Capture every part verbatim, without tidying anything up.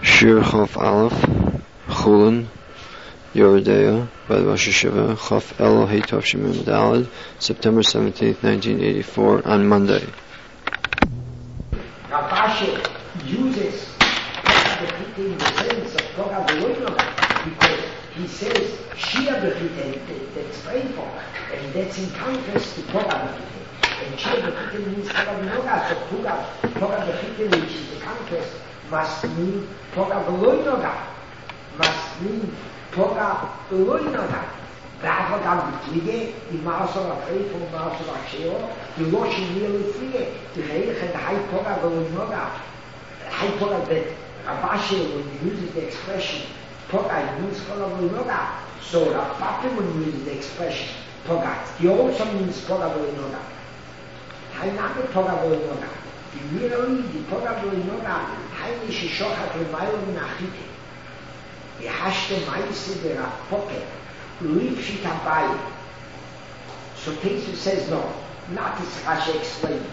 Shir Chof Aleph, Chulin, Yoredeya, by the Rosh Hashiva, Chof Elo Hey Tov Shemim Daled, September seventeenth, nineteen eighty-four, on Monday. Rav Asher uses the Bechite in the sense of Torah Beloino because he says Shia Bechite, that's painful, and that's in contrast to Torah Bechite. And Shia Bechite means Torah Beloino, so Torah, Torah Bechite, which is the contrast, must mean Torah Beloino, must mean Torah Beloino. Daarvoor dan de vliegen, die maasel af vijf of maasel af zero, die los je niet vliegen. De heilige, de high Torah Beloino, high Torah that Rabashi, when he uses the expression Torah, he means Torah Beloino. So Rav Papa, when he uses the expression Torah, he also means Torah Beloino. Hij nam de Torah Beloino. Die merely, die Torah Beloino, hij is je shochat lemailo min achite. Die hashte meise de Rav Papa. Leave Abai. So Tesu says no, not as Rashi explains.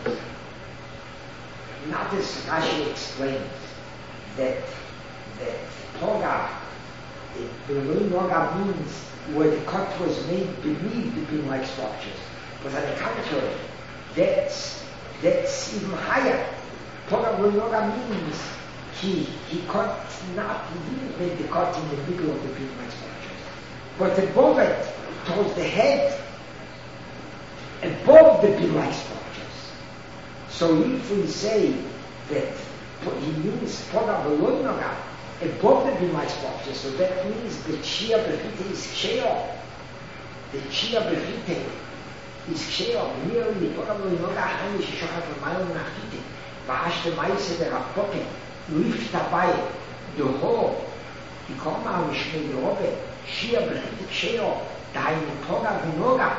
Not as Rashi explains that that Torah, the Beloin Noga means where the cut was made beneath the beam-like structures. But on the contrary, that's that's even higher. Torah Beloin Noga means he he cut not he didn't make the cut in the middle of the beam-like structures. But above it, towards the head, above the beam-like structures. So if we say that he means Torah Beloino, above the beam-like structures, so that means the Chia Bechite is Ksheo. The Chia Bechite is Ksheo. Merely the Torah Beloino, Hani Shishochat Lemailo Min Achite, V'hashte Maise de Rav Papa, lift Abai, the whole, he come out with Shmei Yehovah, Shia Bechite Ksheo, deine Torah Vinoga.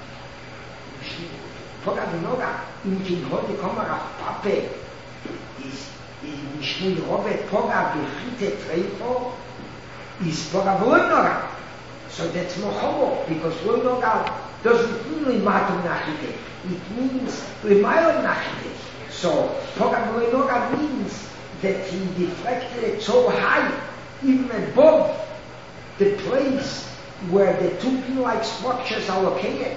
Torah Vinoga, in kin heute kommen Rav Papa, is in Shmei Yehovah, Torah Bechite Treifo, is Torah Beloino. So that's Mochomo, because Beloino doesn't mean Limato Nachite, it means Limayo Nachite. So Torah Beloino means that he deflected it so high, even above the place where the two pin-like structures are located.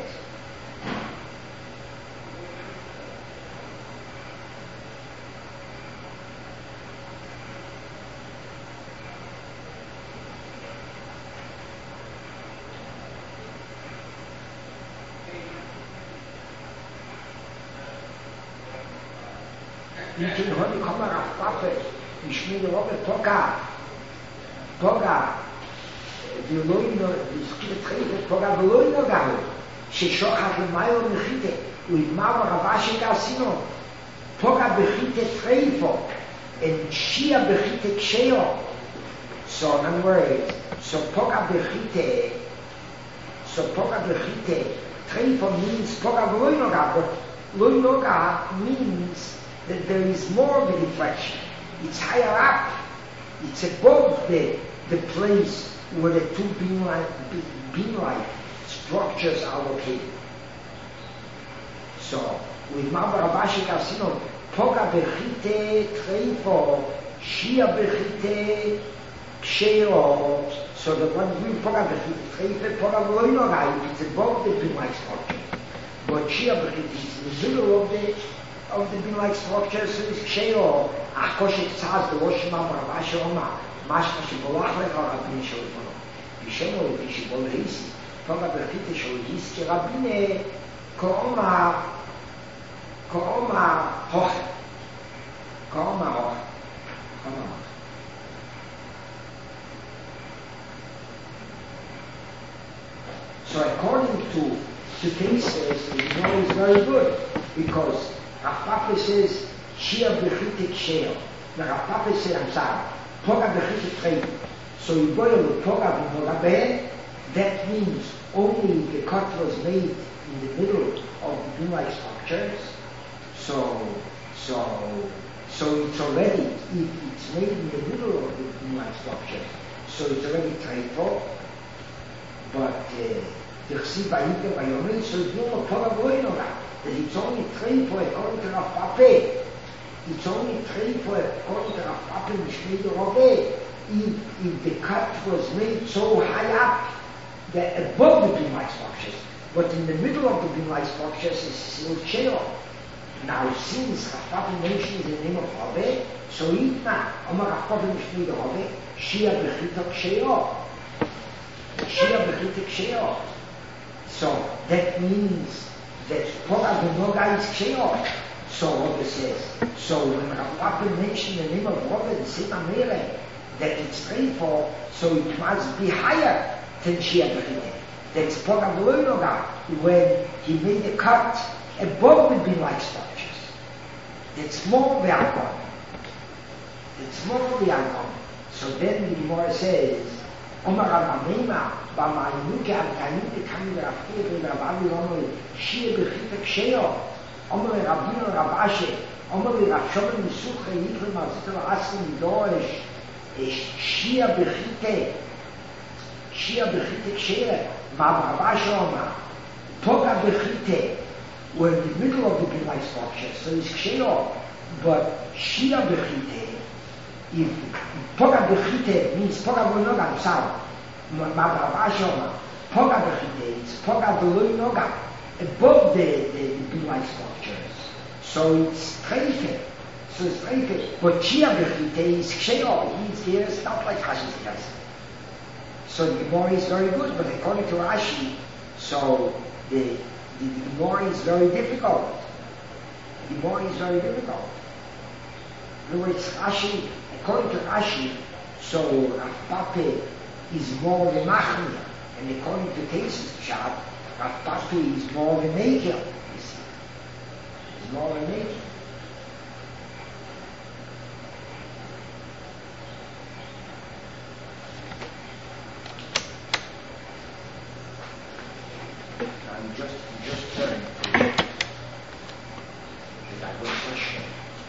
You can only come out of Papa, you should know what Toga, Toga, Beloino, the Skita Trefe, Torah Beloino Gahu, Sheshochat Lemailo Mechite, Uidmava Ravashi Garsino, Torah Bechite Treifo, and Shia Bechite Ksheo. So, in other words, so Torah Bechite, so Torah Bechite Treifo means Torah Beloino Gahu, but Beloino Gahu means that there is more of a deflection. It's higher up, it's above the, the place where the two beam-like, beam-like structures are located. So, with Mabba Ravashi Karsino, Torah Bechite Treifo, Shia Bechite Ksheo, so the one with Torah Bechite Treifo, Torah Beloino, it's above the beam-like structure. But Shia Bechite is in the middle of the of the beam-like structure, so it's Ksheo. Ach Koshek Tzaz, the Rosh Mabba Ravashi Oma, משמע שבולח לך רבין של לפנו. בשמו לפי שבול היסי, תורה ברכית של היסי כרבין כאומה, כאומה הוכן. כאומה הוכן. כאומה הוכן. So according to the cases, the know is very good, because Rav Papa says, Shia Bechite Ksheo. Now Rav Papa says, I'm sorry, Torah Bechite Treifo. So you boil the Torah V'Noga, that means only the cut was made in the middle of the beam-like structures. So, so, so it's already, if it's made in the middle of the beam-like structures, so it's already Treifo. But the Chsiv Vayikra Vayomer, so it's no Torah V'Noga, that it's only Treifo according to Rav Papa. It's only three for according to Rav Papa Mishmei Roveh. If, if the cut was made so high up that above the Bimai structures, but in the middle of the Bimai structures is still Sheol. Now since Rav Papa mentions the name of Roveh, so Itna, Omar Rav Papa Mishmei Roveh, Shia Bechitok Sheol. Shia Bechitok Sheol. So that means that Torah B'noga is Sheol. So Roveh says. So when Rav Papa mentioned the name of Roveh, the Sima Meireh, that it's prayed for, so it must be higher than Shia Bechite. That's Torah B'noga when he made a cut above the Bimai structures. That's more V'Algon. It's more V'Algon. So then the Gemara says, Omar Rabbanema, B'Ma'inuke Al-Kanim Tekani V'Raftir V'Rabbi Omar Shia Bechite Ksheo, Omar Rabbino Rabashe, Omar Rav Shomen Misuche Yikrim Al-Zitel Asim Doesh, Shia Bechite, Shia Bechite Ksheo, Rav Rabashe Omar, Toga Bechite, we're in the middle of the Bimai structure, so it's Ksheo, but Shia Bechite, if Toga Bechite means Toga B'Noga, sorry, Rav Rabashe Omar, Toga Bechite, it's Toga B'Noga, above the, the, the Bimai structures. So it's Treife, so it's Treife, but Shia Bechite is Ksheo, he's here, it's not like Rashi says. So the Gemara is very good, but according to Rashi, so the The, the Gemara is very difficult. The Gemara is very difficult. In other words, Rashi, according to Rashi, so Rav Papa is more the Machmir, and according to Tesis Pshat, Rav Papa is more the Mekel. You see, he's more the Mekel. I'm just just turning to that one question.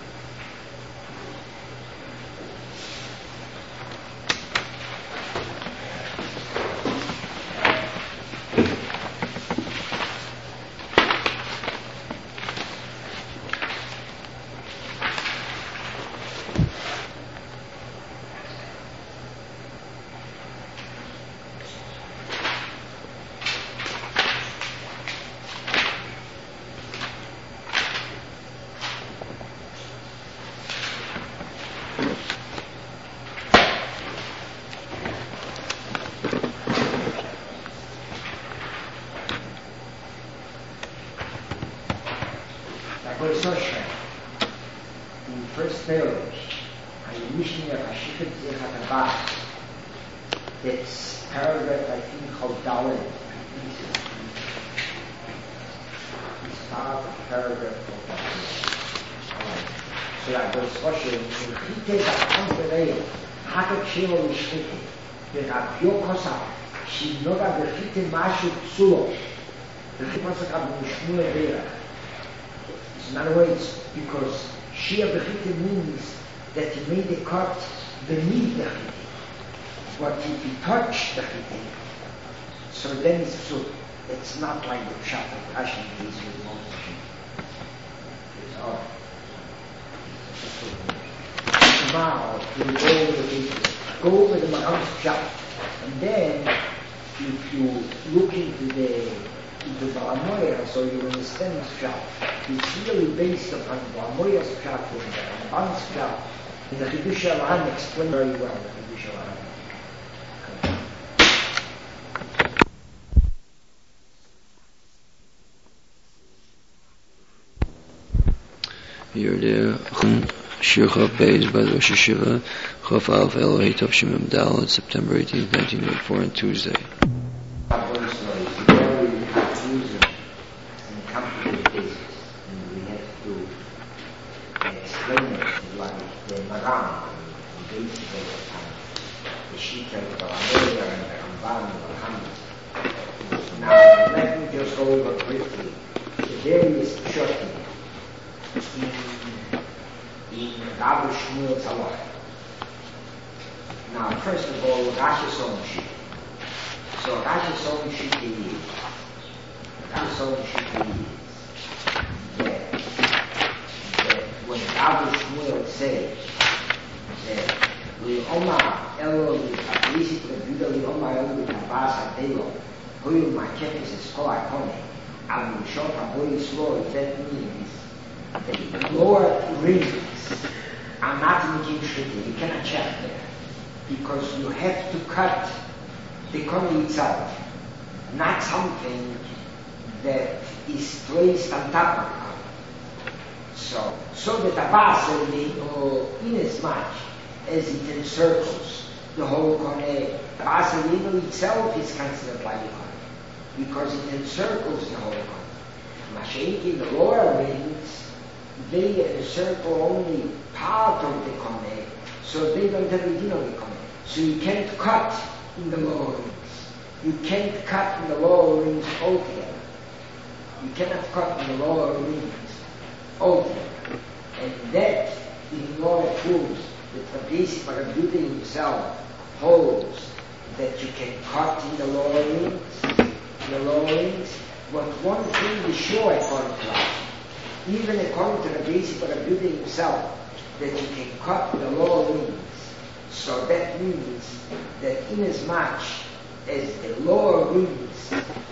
In first page, I'm wishing that I should have about that's paragraph, I think, called Dalet. It's part of the paragraph of Dalet. So I was watching, in Chite Zakonterei, Hakak Shelo Mishchite, Berab Yokosa, Shinoga Berchite Mashu Tsulo, Berchite Masakab Mishmue Vera. In other words, because Shia Bechite means that he made a cut beneath the Chite. But if he touched the Chite, so then it's so it's not like the Pshat of Rashi is with Moshe. It's all. Tomorrow, we'll go over the go over the Maham's Pshat. And then, if you look into the into Balamoya, so you understand the Pshat. It's really based upon Balamoya's Pshat and the Ramban's Pshat. And the Chidush Alahan explained very well the Chidush Alahan. You're there. Shir Chav Beis by Rosh Hashiva, Chav Alf Elohei Tov Shemim Dalet, September eighteenth, nineteen eighty-four, on Tuesday. Now, let me just go over briefly the various pshatim in, in Rabbi Shmuel's halacha. Now, first of all, Rashi's own sheet. So Rashi's own sheet is, Rashi's own sheet is that, that when Rabbi Shmuel says that Li'oma Elo L'Tabrisi Prebuda Li'oma Elo L'Tabas Adelo Hoyu Makefes Esko Akone Abu Shot Aboy Slow. That means the lower rings are not making shritti. You cannot check there because you have to cut the kone itself, not something that is placed on top of the kone. So, so the tabas, uh, in as much as it encircles the whole kone, tabas itself is considered like a kone because it encircles the whole kone. Mashenki, the lower rings, they encircle only part of the kone, so they don't have a din of the kone. So you can't cut in the lower rings. You can't cut in the lower rings altogether. You cannot cut in the lower rings altogether. And that in order proves that the basic Parabuddha himself holds that you can cut in the lower rings, in the lower rings, but one thing is sure according to us, even according to the basic Parabuddha himself, that you can cut the lower rings. So that means that inasmuch as the lower rings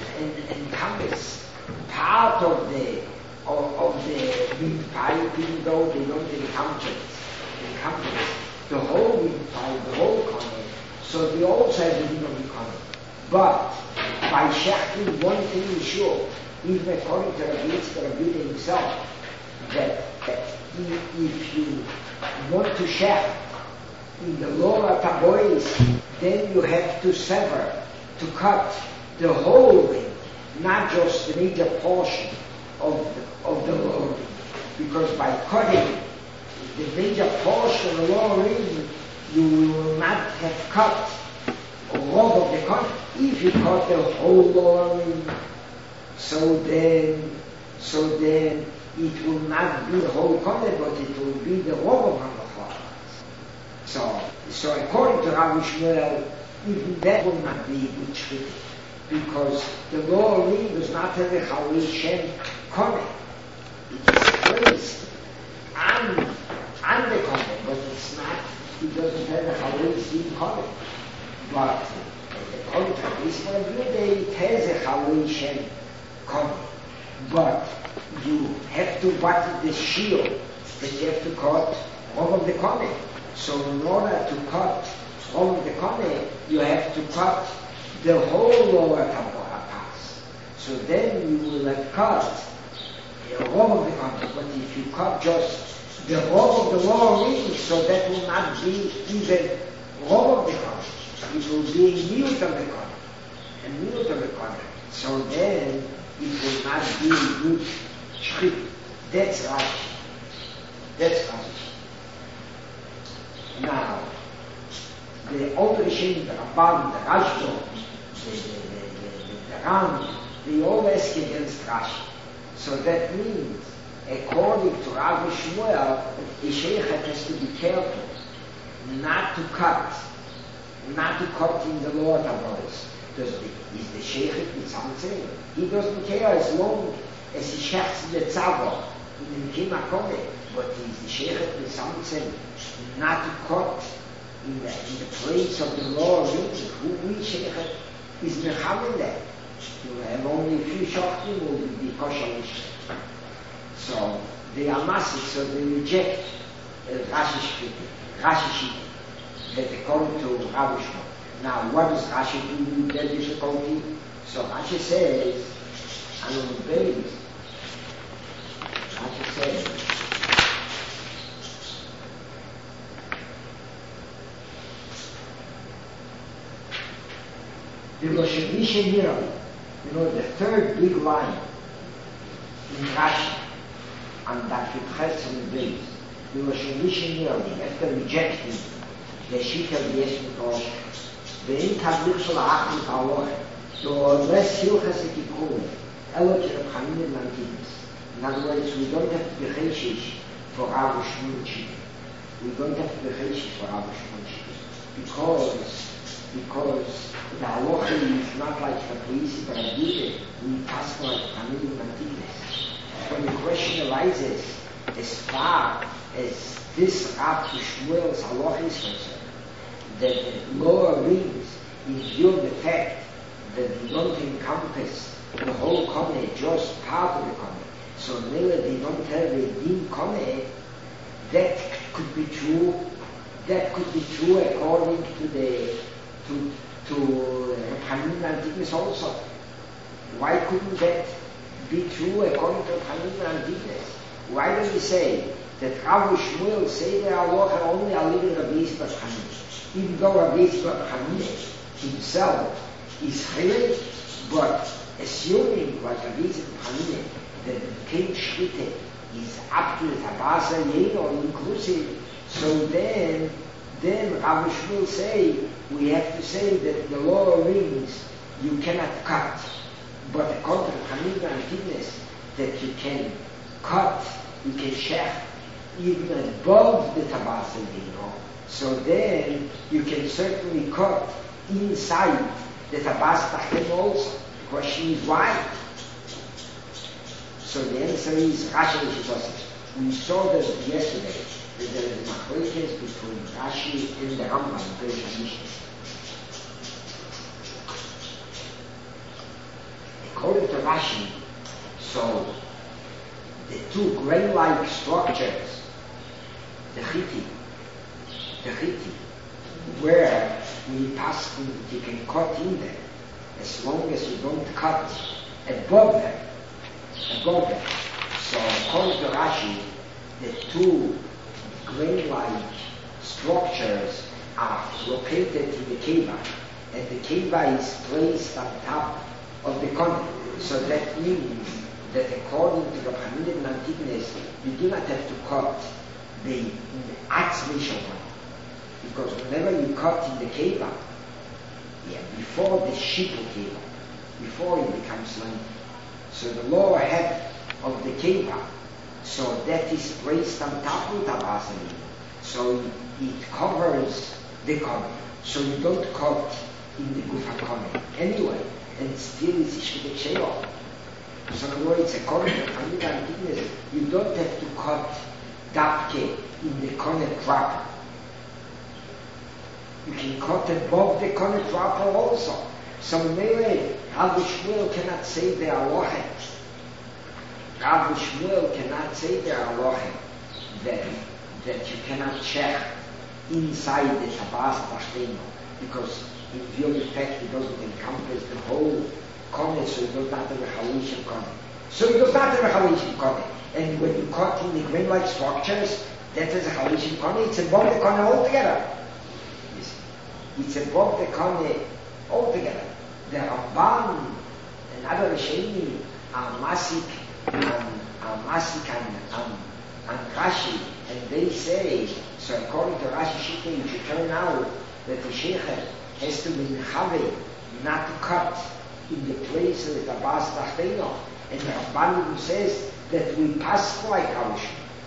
encompass part of the of, of the windpipe, even though they don't encompass encompass the whole windpipe, the whole kone, so they also have the din of the kone. But by shechting, one thing is sure, even according to Rabbi Yitzchak Rabbi himself, that, that if you want to shecht in the lower tabois, then you have to sever, to cut the whole ring, not just the major portion of the, of the lower ring. Because by cutting the major portion of the lower ring, you will not have cut all of the cut. If you cut the whole lower ring, so then, so then it will not be the whole cut, but it will be the rov of Hamachar. So, so according to Rabbi Shmuel, even that will not be a good shritik, because the lower ring does not have a Chalei Shem kone. It is placed on, on the kone, but it's not, it doesn't have a Chalei Shem kone. But according to Rabbi Shmuel, it has a Chalei Shem kone. But you have to button the shield, that you have to cut all of the kone. So in order to cut all of the kone, you have to cut the whole lower tabora pass. So then you will have cut all of the kone. But if you cut just the whole of the lower ring, so that will not be even all of the kone. It will be a minute of the kone. A minute of the kone. So then it will not be a good shchit. That's right. That's right. Now, the Alter Shem, the Ramban, the Rashba, the, the, the, the, the Ram, they all ask against Rashi. So that means, according to Rabbi Shmuel, the Sheikh has to be careful not to cut, not to cut in the lower tabois. Does the, is the Sheikh with something? He doesn't care as long as he shechts in the tzavo, in the Kima Kone, but is the Sheikh with something not to cut in the, in the place of the lower ring? Who we Sheikh is Mecham in that? You have only a few shoftim will be kosher. So they are massive, so they reject uh, Rashi Shkiti, Rashi Shkiti, that according to Rabbi Shmuel. Now, what does Rashi do with that difficulty? So Rashi says, on the base, Rashi says, the Loshemisha Nira, you know, the third big line in Rashi, on that Yudches on the base, the Loshemisha Nira, after rejecting the Shita of the Yeshmitosh, ואין תבליך של האחר תהלוך, לא less hilchas ekikurim, אלא כרב חנין מנטיבס. In other words, we don't have to be cheshish for our Shmuel Shita. We don't have to be cheshish for our Shmuel Shita. Because, because the halacha is not like the police, but I we pass like Chanin Mantibes. When the question arises, as far as this Rav Shmuel's halach is concerned, that the lower rings, in view of the fact that they don't encompass the whole Koneh, just part of the Koneh, so maybe they don't have a din Koneh, that could be true. That could be true according to the to to Hanun and Tignes also. Why couldn't that be true according to Hanun and Tignes? Why do we say that Rav Shmuel say the halacha only a little Rabbi Yisrael Hanun, even though Rabbi Yisrael Hanun himself is chayil, but assuming like Rabbi Yisrael Hanun that the King Shvite is up to the Tabasa Yeno inclusive. So then, then Rav Shmuel say, we have to say that the lower rings you cannot cut, but according to Hanina and Tignes, that you can cut, you can shech even above the Tabasa Yeno. So then, you can certainly cut inside the Tabasa Tachtem also. The question is why? So the answer is Rashi Shitosif. We saw that yesterday. There is a machlokes between Rashi and the Rambam in Perishah Mishnah. According to Rashi, so the two grain-like structures, the chiti, the chiti, where we pass, you can cut in them, as long as you don't cut above them, above them. So according to Rashi, the two grain-like structures are located in the kiva, and the kiva is placed on top of the koneh. So that means that according to the Hanun and Tignes, you do not have to cut the atzmi one, because whenever you cut in the kiva, yeah, before the shipul kiva, before it becomes lengthy, so the lower half of the kiva, so that is placed on top of the Tabasa Yeno. So it covers the koneh. So you don't cut in the gufa koneh anyway, and still it's ishvite sheol. So in other words, according to Hanun and Tignes, you don't have to cut dapke in the koneh proper. You can cut above the koneh proper also. So maybe Rav Shmuel cannot say the halacha. Rav Shmuel cannot say the halacha that that you cannot check inside the Tabas Tashteno, because in view of the fact it doesn't encompass the whole koneh, so it does not have a halishim koneh. So it does not have a halishim koneh. And when you cut in the grain-like structures, that is a halishim koneh. It's above the koneh altogether. Yes. It's above the koneh altogether. The Ramban and other Rishonim are masik and are masik and, and, and Rashi, and they say, so according to Rashi Shita, it should turn out that the sheikha has to be mechave, not to cut in the place of the Tabas Tachteno. And the Ramban says that we pass like Rashi,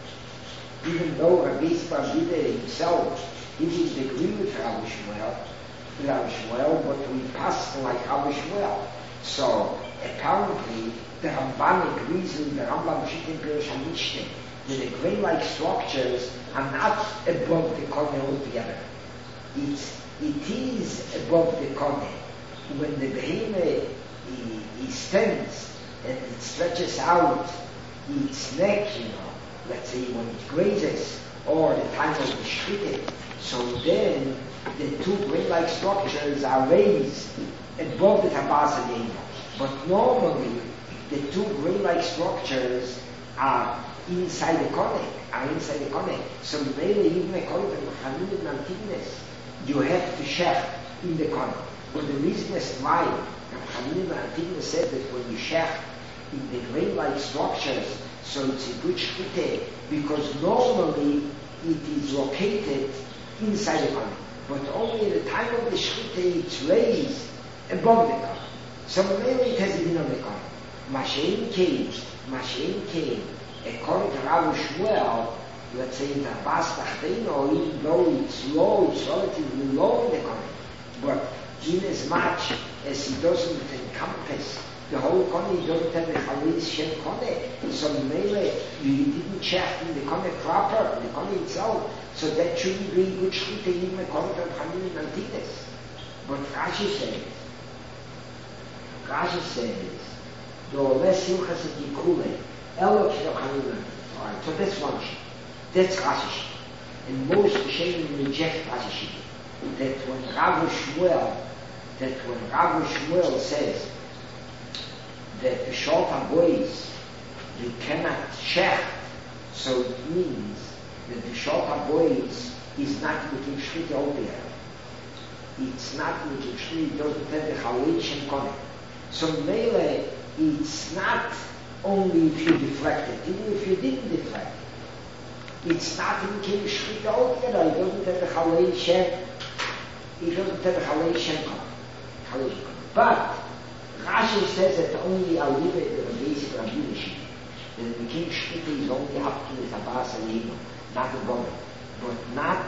even though Rabbi Yisrael himself, he didn't agree with Rabbi Shmuel, Rabbi Shmuel, but we pass like Rabbi Shmuel. So apparently the Ramban agrees with the Rambam Shittim Perishah Mishneh that the grain-like structures are not above the koneh altogether. It's, it is above the koneh. When the behemoth he, he stands and it stretches out its neck, you know, let's say when it grazes, or the time of the shchita, so then the two grain-like structures are raised above the Tabasa Yeno. But normally, the two grain-like structures are inside the koneh, are inside the koneh. So maybe even according to Hanun and Tignes, you have to shech in the koneh. But the reason is why Hanun and Tignes said that when you shech in the grain-like structures, so it's a good shchita, because normally it is located inside the koneh. But only at the time of the shchita it's raised above the koneh. So maybe it has been on the koneh. Mashein came, Mashein came, according to Rav Shmuel, let's say in the Tabas Tachteno, even though it's low, it's relatively low in the koneh, but in as much as it doesn't encompass the whole Kone, you don't have the Chalis Shem Kone. So Mele, you didn't check in the Kone proper, the Kone itself. So that shouldn't be good Shchita in the Kone of Chanin and Antides. But Rashi says, Rashi says, the less Simchas at Yikule, Elo Kishel Chanin and Antides. Alright, so that's one sheet. That's Rashi sheet. And most Rishonim reject Rashi sheet. That when Rav Shmuel, that when Rav Shmuel says that the short boys you cannot shech, so it means that the short boys is not making shchita over. It's not making shchita, it doesn't have the Chalei Shem Kone. So Mele, it's not only if you deflect it, even if you didn't deflect it. It's not making shchita over, it doesn't have the Chalei Shem, it doesn't have the Chalei Shem Kone. But Rashi says that only a little bit of the basic Rabbi Yishim, that the king Shkita is only up to the Tabas and Yino, not the Gomer. But not,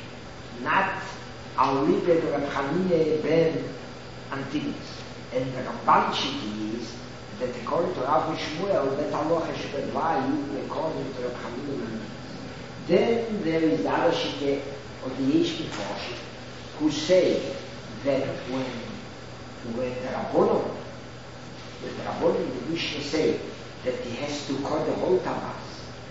not a little bit of Reb Chanine ben Antinis. And the Ramban Shiti is that according to Rav Shmuel, that Allah should apply according to Reb Chanine ben Antinis. Then there is the other Shite of the Yeshkin Forship, who say that when, when the Rabbonon, the Rabbonim, the Mishnah say that he has to cut the whole tabas,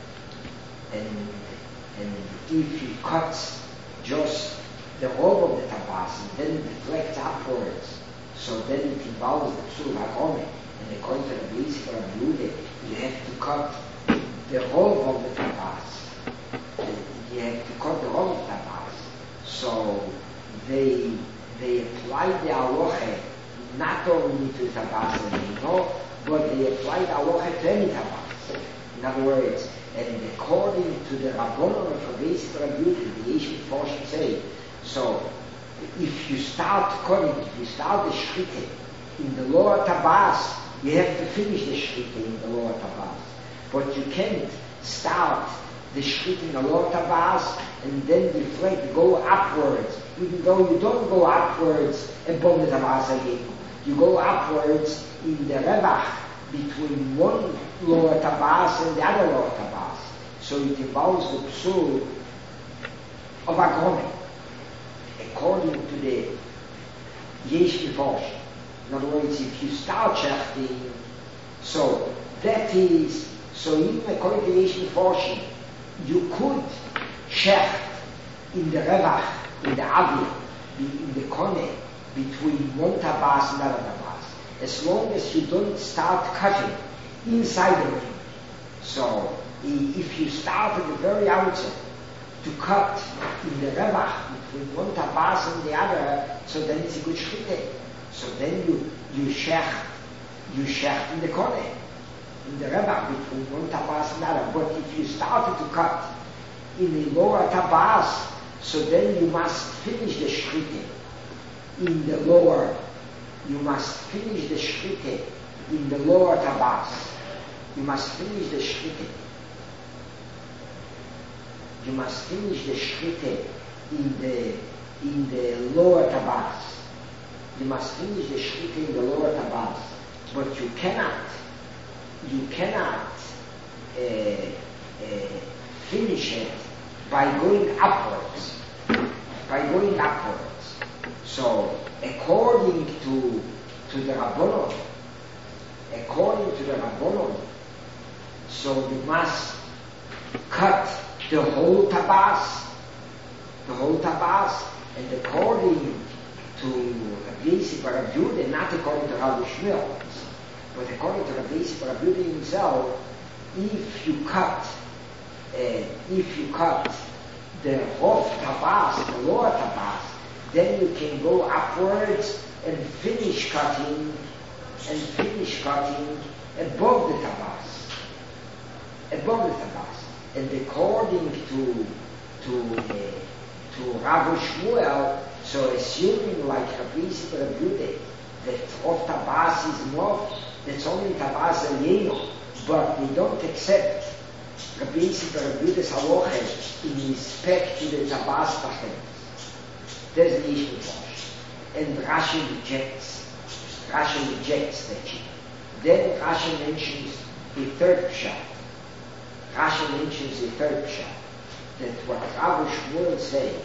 and and if he cuts just the whole of the tabas and then deflects upwards, so then it involves the psul hagome, and according to the Blis for Ablude, you have to cut the whole of the tabas, and you have to cut the whole of the tabas. So they they apply the aloche not only to tabas and Yino, but they applied aloha to any tabas. In other words, and according to the Rabbonon of Rabbeis Rabbi, the Yeshua Forshim say, so if you start cutting, if you start the shchita in the lower tabas, you have to finish the shchita in the lower tabas. But you can't start the shchita in the lower tabas and then deflect, go upwards, even though you don't go upwards above the tabas again. You go upwards in the revach between one lower tabas and the other lower tabas. So it involves the psul of agone, according to the Yesh Meforsh. In other words, if you start shechting, so that is, so even according to Yesh Meforsh, you could shecht in the revach, in the avir, in the kone, between one tabas and another tabas, as long as you don't start cutting inside of it. So, if you start at the very outset to cut in the revach between one tabas and the other, so then it's a good shchita. So then you you shecht, you shecht in the kone, in the revach between one tabas and another. But if you started to cut in the lower tabas, so then you must finish the shchita in the lower, you must finish the shchita in the lower tabas. You must finish the shchita. You must finish the shchita in the in the lower tabas. You must finish the shchita in the lower tabas. But you cannot, you cannot uh, uh, finish it by going upwards. By going upwards. So, according to to the Rabbonon, according to the Rabbonon, so you must cut the whole tabas, the whole tabas, and according to Rabbi Yosef Bar Abiyudah, not according to Rabbi Shmuel, but according to Rabbi Yosef Bar Abiyudah himself, if you cut, uh, if you cut the whole tabas, the lower tabas, then you can go upwards and finish cutting, and finish cutting above the tabas, above the tabas. And according to to uh, to Rav Shmuel, so assuming like Rabbi Yosef Bar Abiyudah that of tabas is not, that's only tabas aliyeno, but we don't accept Rabbi Yosef Bar Abiyudah's halacha in respect to the tabas tachem. There's the issue. And Rashi rejects, Rashi rejects that sheet. Then Rashi mentions the third pshat. Rashi mentions the third pshat, that what Rabbi Shmuel say,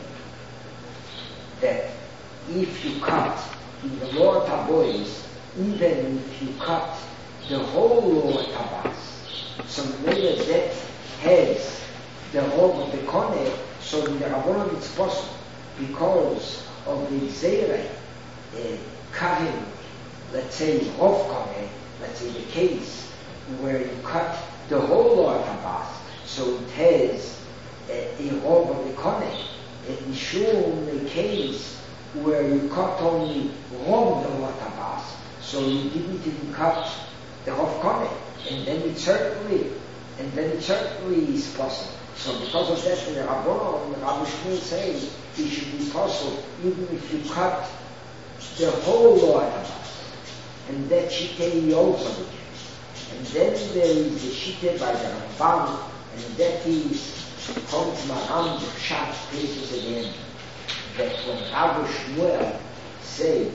that if you cut in the Lord Tabois, even if you cut the whole Lord Tabas, so maybe that has the whole of the Kone, so in the Rabbanon it's possible, because of the Zera, uh, cutting, let's say, Rov Kone, let's say the case where you cut the whole Lord Tabas, so it has a, a Rov of the Kone, and Mishum, the case where you cut only Rov the Lord Tabas, so you didn't even cut the Rov Kone, and then it certainly, and then it certainly is possible. So because of that, the Rabbanon, the Rabbi Shmuel says, it should be possible even if you cut the whole Lord Tabas. And that Shitei also the case. And then there is the Shitei by the Ramban, and that is, comes Maram the Pshat cases again, that when Rabbi Shmuel say,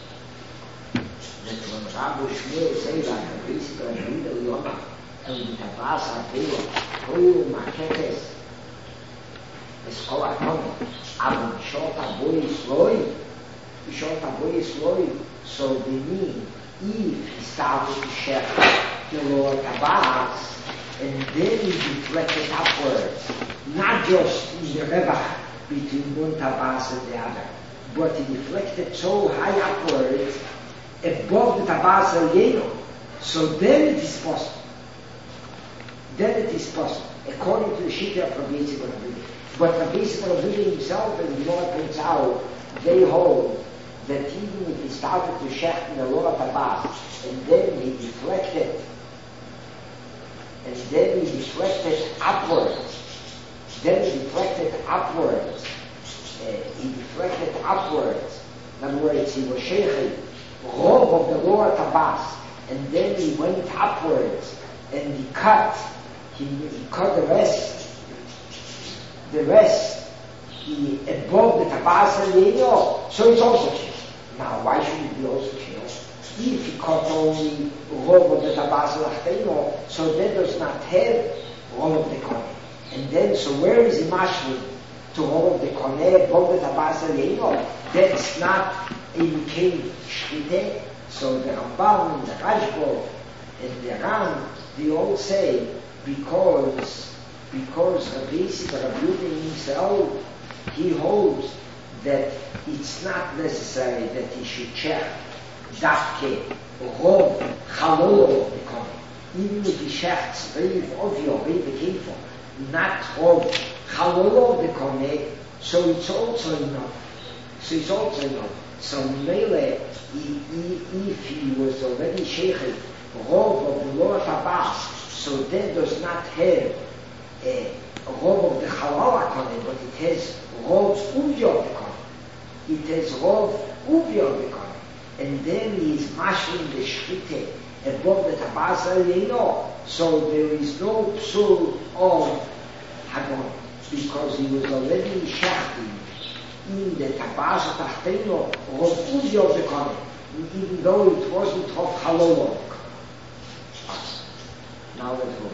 that when Rabbi Shmuel say like a basic and read the Yonah, and the Tabas Apelo, Koyu Makefes, Eskola Kone, Avon Shot Aboy Sloi, Shot Aboy Sloi, so they mean, if he started to share the Lord Tabas, and then he deflected upwards, not just in the Rebach between one Tabas and the other, but he deflected so high upwards, above the Tabas Yeno, so then it is possible. Then it is possible, according to the Shita of Rabbi Yitzchak Rabbi. But Rabbi Yitzchak Rabbi himself, as the Lord points out, they hold that even if he started to shecht in the Lord Tabas, and then he deflected, and then he deflected upwards, then he deflected upwards, uh, he deflected upwards, in other words, he was sheiching, robe of the Lord Tabas, and then he went upwards, and he cut, he, he cut the rest, the rest, he above the Tabas and Yeno, so it's also changed. Now, why should it be also changed? If he cut only robe of the Tabas and Yeno, so that does not have robe of the Kone. And then, so where is the mashlim to robe of the Kone above the Tabas and Yeno? That's not a Mikei Shchite. So the Rambam and the Rajbo and the Ram, they all say, because because Rabbi Yitzchak Rabbi Yehuda himself, he holds that it's not necessary that he should check Dafke, Rov, Chalolo of the Kone. Even if he checks Reiv Ovio, Reiv Kefo, not Rov, Chalolo of the Kone, so it's also enough. So it's also enough. So Mele, if he was already Sheikh, Rov of the Lord Tabas, so that does not have a Rov of the Halala Kone, but it has Rov Uvio of the Kone. It has Rov Uvio of the Kone. And then he is mashing the Shchite above the Tabas Yeno. So there is no psul of Hagon, because he was already shachting in the Tabas Tachteno Rov Uvio of the Kone, even though it wasn't Rov Halala of the Kone. Now let's go.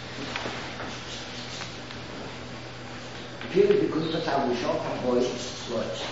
Here the good that I will show a boy words.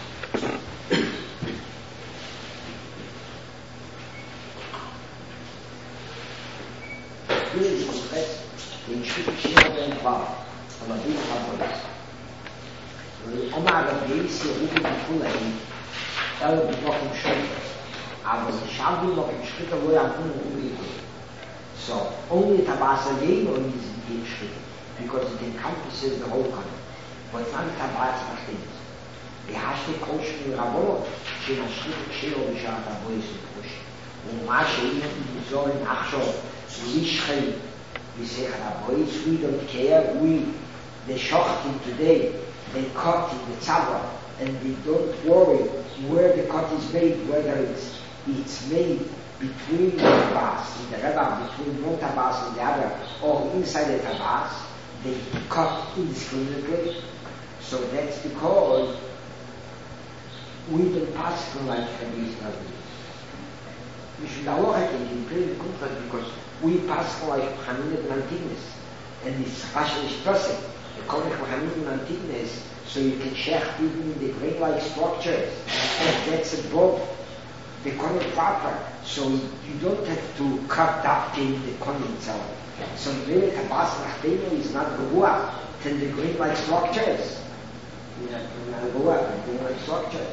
Here is the confess in Shishima Ben Bar, on a big Habolis. Omar Rabbi Yissi Rupi B'Kulei, El B'Nochim Shofer, aber the Shabbi Nochim Shchita Lo Yamkun Rupi B'Kulei. So, only Tabasa Yeno is in Shchita, because it encompasses the whole country. But not Tabas Nachtinis. The Hashti Koshmi Rabot, she Nashchit Kshiro Bishat Abois Push. Uma Shein Zor in Achsho, Lishchei, we say Abois, we don't care, we, the Shochtim today, they cut in the Tzava, and they don't worry where the cut is made, whether it's, it's made between the Tabas, in the Rebbe, between one Tabas and the other, or inside the Tabas, they cut indiscriminately. So that's because we don't pass through like Rabbi Yisrael. we should allow it in the contract because we pass like Hamid and Antignes, and it's actually stressing. The Kohen Hamid and Antignes, so you can check even in the grain-like structures, and that's above the Kohen proper, so you don't have to cut that in the Kohen itself. So really, Tabas Rachtenu is not Gavua than the grain-like structures. Not Gavua, the grain-like structures.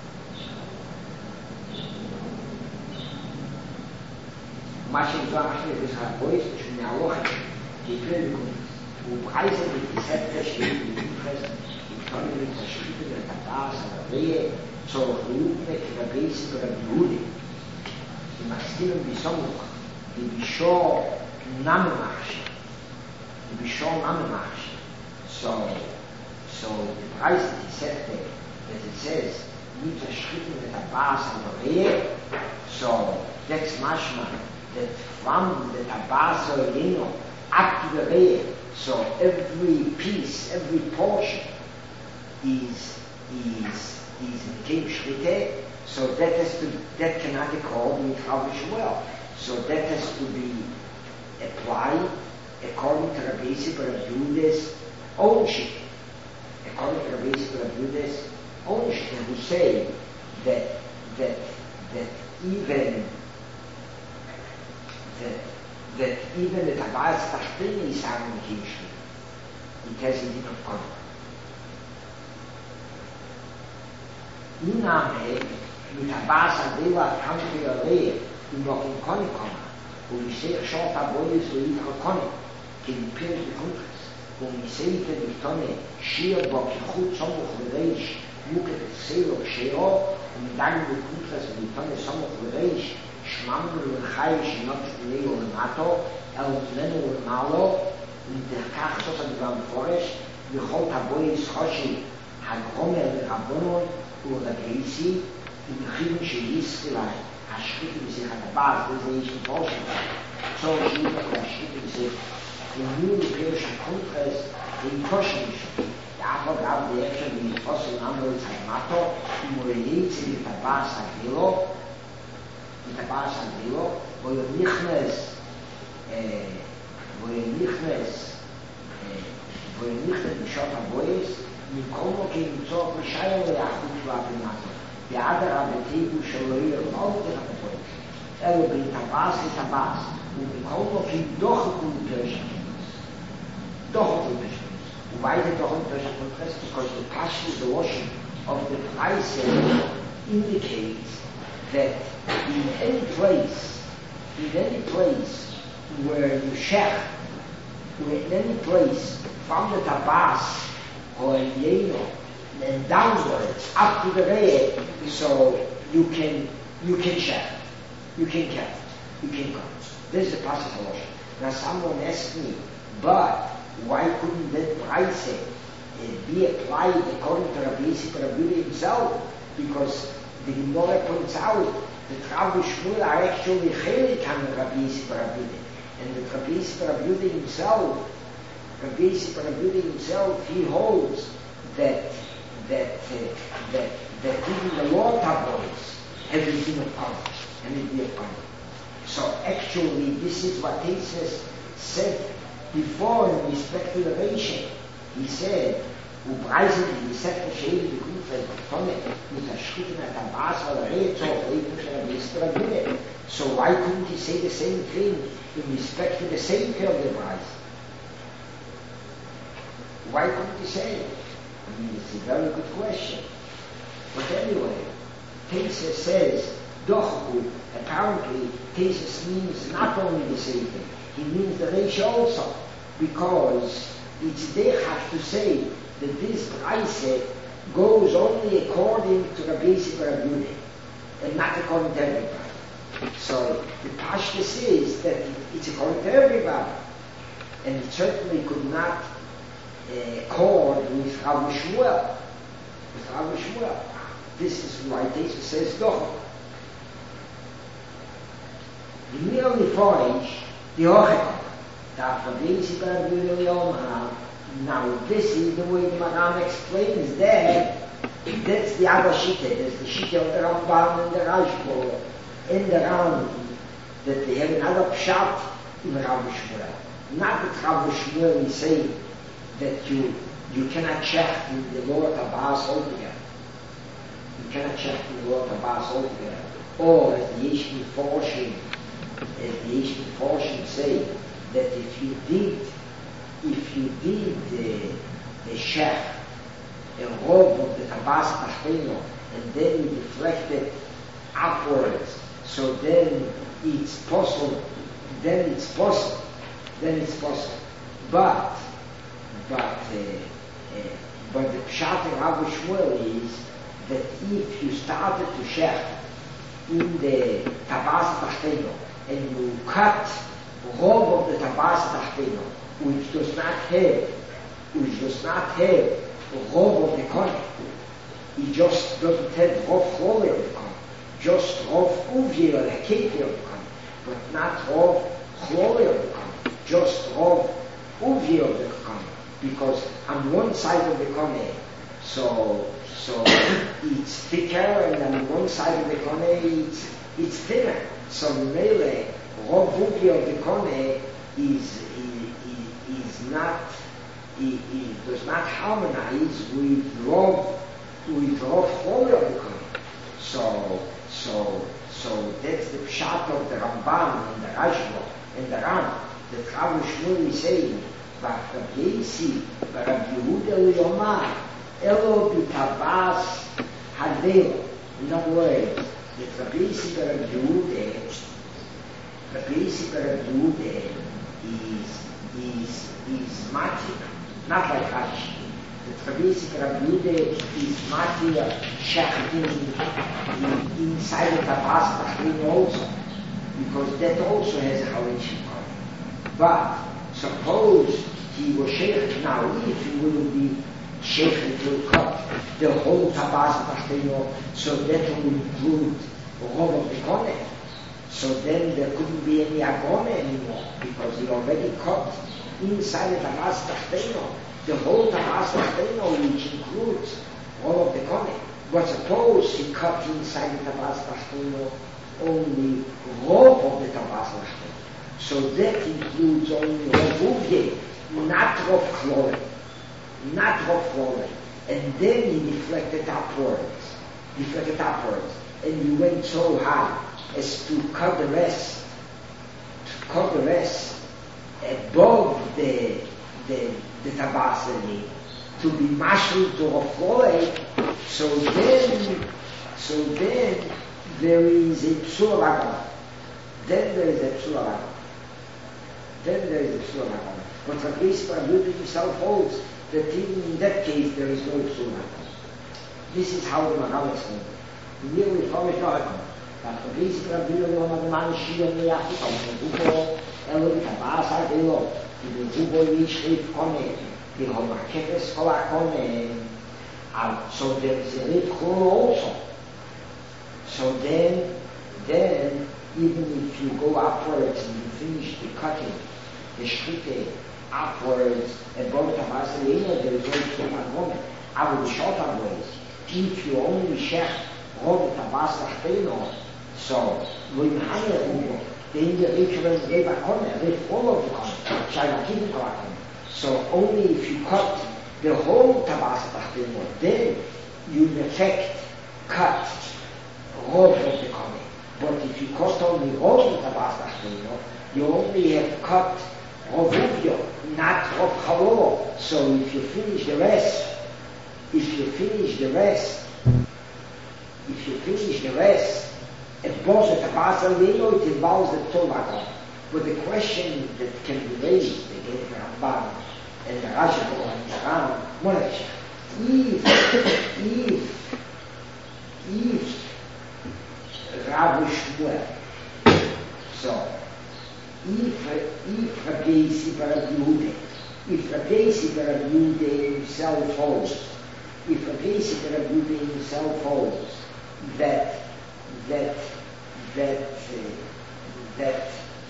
מה שנקרא, מה שנקרא, הבויס, שמהלוך, יקרה ובחייסה בתספת שהיא בנפרס, יקטון לתשחית ולטפס, הרביע, צורך ליובנה כרבייסי ברביהודי. ומסתירים בסמוך, לבישור נממחש. לבישור נממחש. So, so the price that he said that, that it says, מתשחית ולטפס, הרביע, so that's mashma. That from the Tabaso Lino up to the rear, so every piece, every portion is is is in Shrite, so that has to that cannot be called with well. So that has to be applied according to Rabbi Yisrael Bar Yehuda's ownership. According to Rabbi Yisrael Bar Yehuda's ownership, who say that that that even That, that even the Tabaas Tachtini is having a king It has a different color. Iname, the Tabaas Adela country array, in Rokin Konikoma, who we say a short aboyes to eat her Konik, can appear to the countries, who we say to the Tone, Shir Boki Chut Somuch Vereish, Muket Selo Sheo, and then the countries of the Tone Somuch Vereish, שמענו לחי שינות שתולי ולמטו, אל תלנו ולמעלו, ומתחכך סוף הדבר מפורש, בכל תבוי שחושי, הגרומר לרבונות ולגייסי, ומחירים שיסקי לה, השחית בשיח הדבר, וזה יש מפורש, צור שיט להשחית בשיח, ומיהו לפירוש הקונטרס, ואיתושן משהו, יאפו גב דאפשר ולתפוס ולמעלו לצלמטו, ומורידי צליף הדבר סגילו, mit der Baas an Dio, wo ihr Nichnes, wo ihr Nichnes, wo ihr Nichnes in Schott Aboyes, mit Komo gegen Zog, mit Scheier und Achtung zu abgemacht. Die Ader haben die Tebu, Schaloyer und auch die Aboyes. Er wird mit der Baas, mit der Baas, und mit Komo gegen doch ein Unterschied. Doch ein Unterschied. Und weiter doch ein Unterschied, because the passion, the washing of the price indicates that in any place, in any place where you shech, in any place from the Tabas or Yeno, and downwards up to the rear, so you can you can shech, you can count, you can count. This is the passage of Moshe. Now someone asked me, but why couldn't that price uh, be applied according to Rabbi Yisrael Bar Yehuda himself? Because the Gemara points out that Rabbi Shmuel are actually chelik on Rabbi Yisrael Bar Yehuda, and that Rabbi Yisrael Bar Yehuda himself, Rabbi Yisrael Bar Yehuda himself, he holds that that uh, that that even the law tabois have been upon, and it be upon. So actually, this is what Tesis said before in respect to the Reisha. He said, "Upreisen die Sefte Sheil die Kunfeld Tonne mit der Schritte mit der Bas oder Rezo Rezo." So why couldn't he say the same thing in respect to the same kind of the price? Why couldn't he say it? I mean, it's a very good question. But anyway, Tesis says, Dochku, apparently, Tesis means not only the same thing, he means the ratio also, because it's they have to say that this price goes only according to the basic Bar Yehuda, and not according to everybody. So the Pashtus is that it's according to everybody, and it certainly could not uh, accord with Rabbi Shmuel. With Rabbi Shmuel, this is why Tesis says Dochku. The merely forage, the Ochekon, that for basic Bar Yehuda, now this is the way the Maram explains that, that's the other Shitta, there's the Shitta of the Rambam and the Rashbo, end around that they have another pshat in Rav Shmuel. Not that Rav Shmuel is saying that you you cannot check in the Lord Abbas altogether. You cannot check in the Lord Abbas altogether. Or as the Yeshmi Forshim, as the Yeshmi Forshim say, that if you did, if you did the, the Shech, a robe of the Tabas Tachino, and then you deflected upwards, so then it's possible, then it's possible, then it's possible. But, but, uh, uh, but the Pshat in Rav Shmuel is that if you started to Shech in the Tabas Tachino, and you cut robe of the Tabas Tachino, which does not have, which does not have robe of the Kohen, it just doesn't have rob chloe of the Kohen, just rob uvi or the kepi of the Kohen, but not rob chloe of the Kohen, just rob uvi of the Kohen, because on one side of the Kohen, so so it's thicker, and on one side of the Kohen it's it's thinner. So mele rob uvi of the Kohen is is, is not it, it does not harmonize with rob with rob chloe of the Kohen. So so so that's the pshat of the Ramban and the Rashba and the Ram that Rav Shmuel is saying, but Rabbi Yisi, but Rabbi Yehuda Yomar, Elo b'tabas hadeo. In other words, that Rabbi Yisi but Rabbi Yehuda, Rabbi Yisi but Rabbi Yehuda is is is matir, not like Rashi. That Rabbi Yisi but Rabbi Yehuda is matir shechting inside the tabas tachrin also, because that also has a halachik. But suppose he was sheikh now, if he will be sheikh to cut the whole tabas tachino, so that will include all of the kohen. So then there couldn't be any agone anymore, because he already cut inside the tabas tachino, the whole tabas tachino, which includes all of the kohen. But suppose he cut inside the tabas tachino only rob of the tabas tachino. So that includes only Rovuvye, not Rov Chloe, not Rov Chloe. And then he deflected upwards, deflected upwards, and he went so high as to cut the rest, to cut the rest above the the the tabasani, to be mashal to Rov Chloe. So then, so then there is a psula lagon. Then there is a psula lagon. Then there is a psula lagon. But Rabbi Yehuda himself holds that even in that case there is no psula lagon. This is how the Maharal explains it. Nearly from it lagon. But Rabbi Yehuda Yom Adman Shiyam Yachikam, the Hugo Elo Tabas Adelo, the Hugo Yishrif Kone, the Homakefes Kola Kone. So there is a Rif Chol also. So then, then even if you go upwards and you finish the cutting, the shchite upwards above Tabas Leino, there is no Psula moment. I will shorter ways. If you only shech rob Tabas Leino, so Luim Hane Hugo, then the Rikhren Reba Kone, Rif all of the Kone, Shayla Kibin Kone. So only if you cut the whole Tabas Leino, then you in effect cut rob of the Kone. But if you cut only rob of Tabas Leino, you only have cut Rovuvyo, not Rov Chalo. So if you finish the rest, if you finish the rest, if you finish the rest, above the Tabas Leino, it involves the Tolagon. But the question that can be raised against the Ramban and the Rashba and the Ram, Moresh, if, if, if Rav Shmuel, so if if Rabbi Yisi bar Rabbi Yehuda, if Rabbi Yisi bar Rabbi Yehuda himself holds, if Rabbi Yisi bar Rabbi Yehuda himself holds that that that uh, that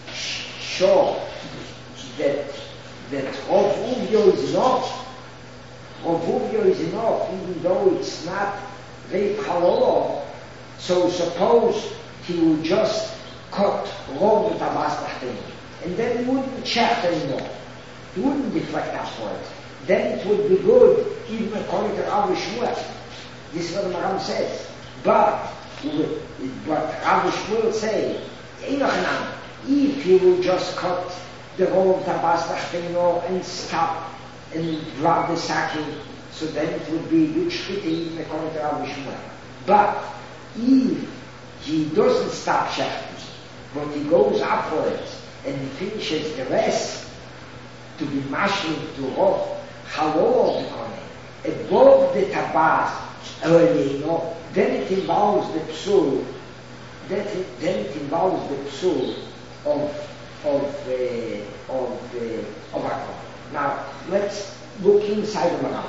sure that that Rov Uvyo is enough, Rov Uvyo is enough, even though it's not very halal. So suppose he would just cut along with the Basbachtin, and then he wouldn't shaft anymore. He wouldn't deflect upwards. Then it would be good, even according to Rav Shmuel. This is what the Maram says. But, but Rav Shmuel say, if he will just cut the roll of the Basbachtin and stop and drop the sacking, so then it would be good shkita even according to Rav Shmuel. But if he doesn't stop shafting, but he goes upwards and he finishes the rest to be mashing to off halol of the kohen above the tabas eleno, then it involves the psul. That it, then it involves the psul of of uh, of uh, of Akon. Now let's look inside the Maram.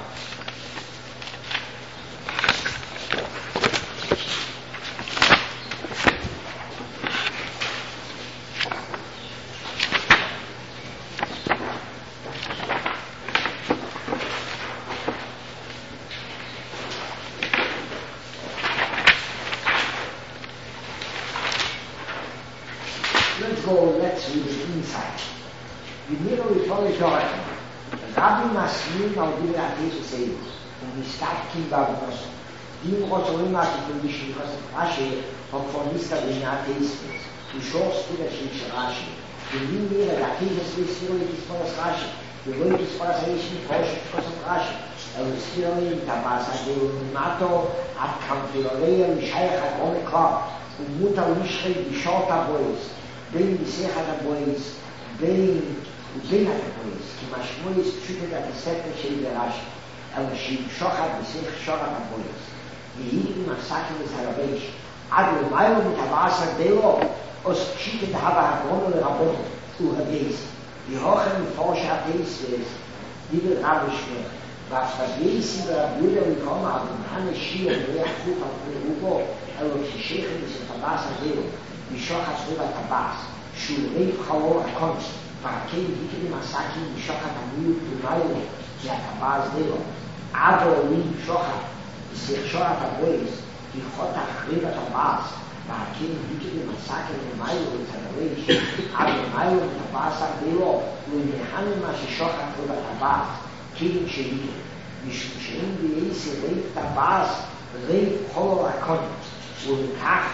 Let's go, let's read it inside. The middle is only Torah. Rabbi Maslim al Dibra Atesh say, when we start Kimba B'Nosson, Dim Rotolim Ati Condition because of Rashi, of Fornista B'Ina Atesh, the short student Shish Rashi, the Dim Mira Atesh is still in this Forest Rashi, the way to Forest Rashi, because of Rashi, and we still in Tabasa, the Mato, at Campilolea, Mishayach at One Club, Umuta Mishre, the short boys. בין בשיחת הבויס, בין ובין הבויס, כי משמעויס פשוטת את הספר של דרשי, אלא שימשוכת בשיח שוחת הבויס. והיא מסכים את הרבש, עד למיילו מתבאס הדלו, אז פשוטת הבא הגרונו לרבות ובייס. והוכן מפורש התייסס, דיבר רב ושמר, והפרבייסי ורביודה וקומה, ומהן השיר ויח חוף על פרובו, אלא כששייכם מתבאס הדלו, משוחת סביב הטבס, שהוא ריב חלול הקונס, והכן דיקדים עסקים משוחת המיוק ומיילו, כי הטבס דלו. עד העולים שוחת, ושרשוחת הבויס, יכות אחריב הטבס, והכן דיקדים עסקים ומיילו וצדריש, עד למיילו וטבס דלו, ולמחנים מה ששוחת סביב הטבס, כלים שלי, משום שאין בייסי ריב טבס, ריב חלול הקונס, ולכך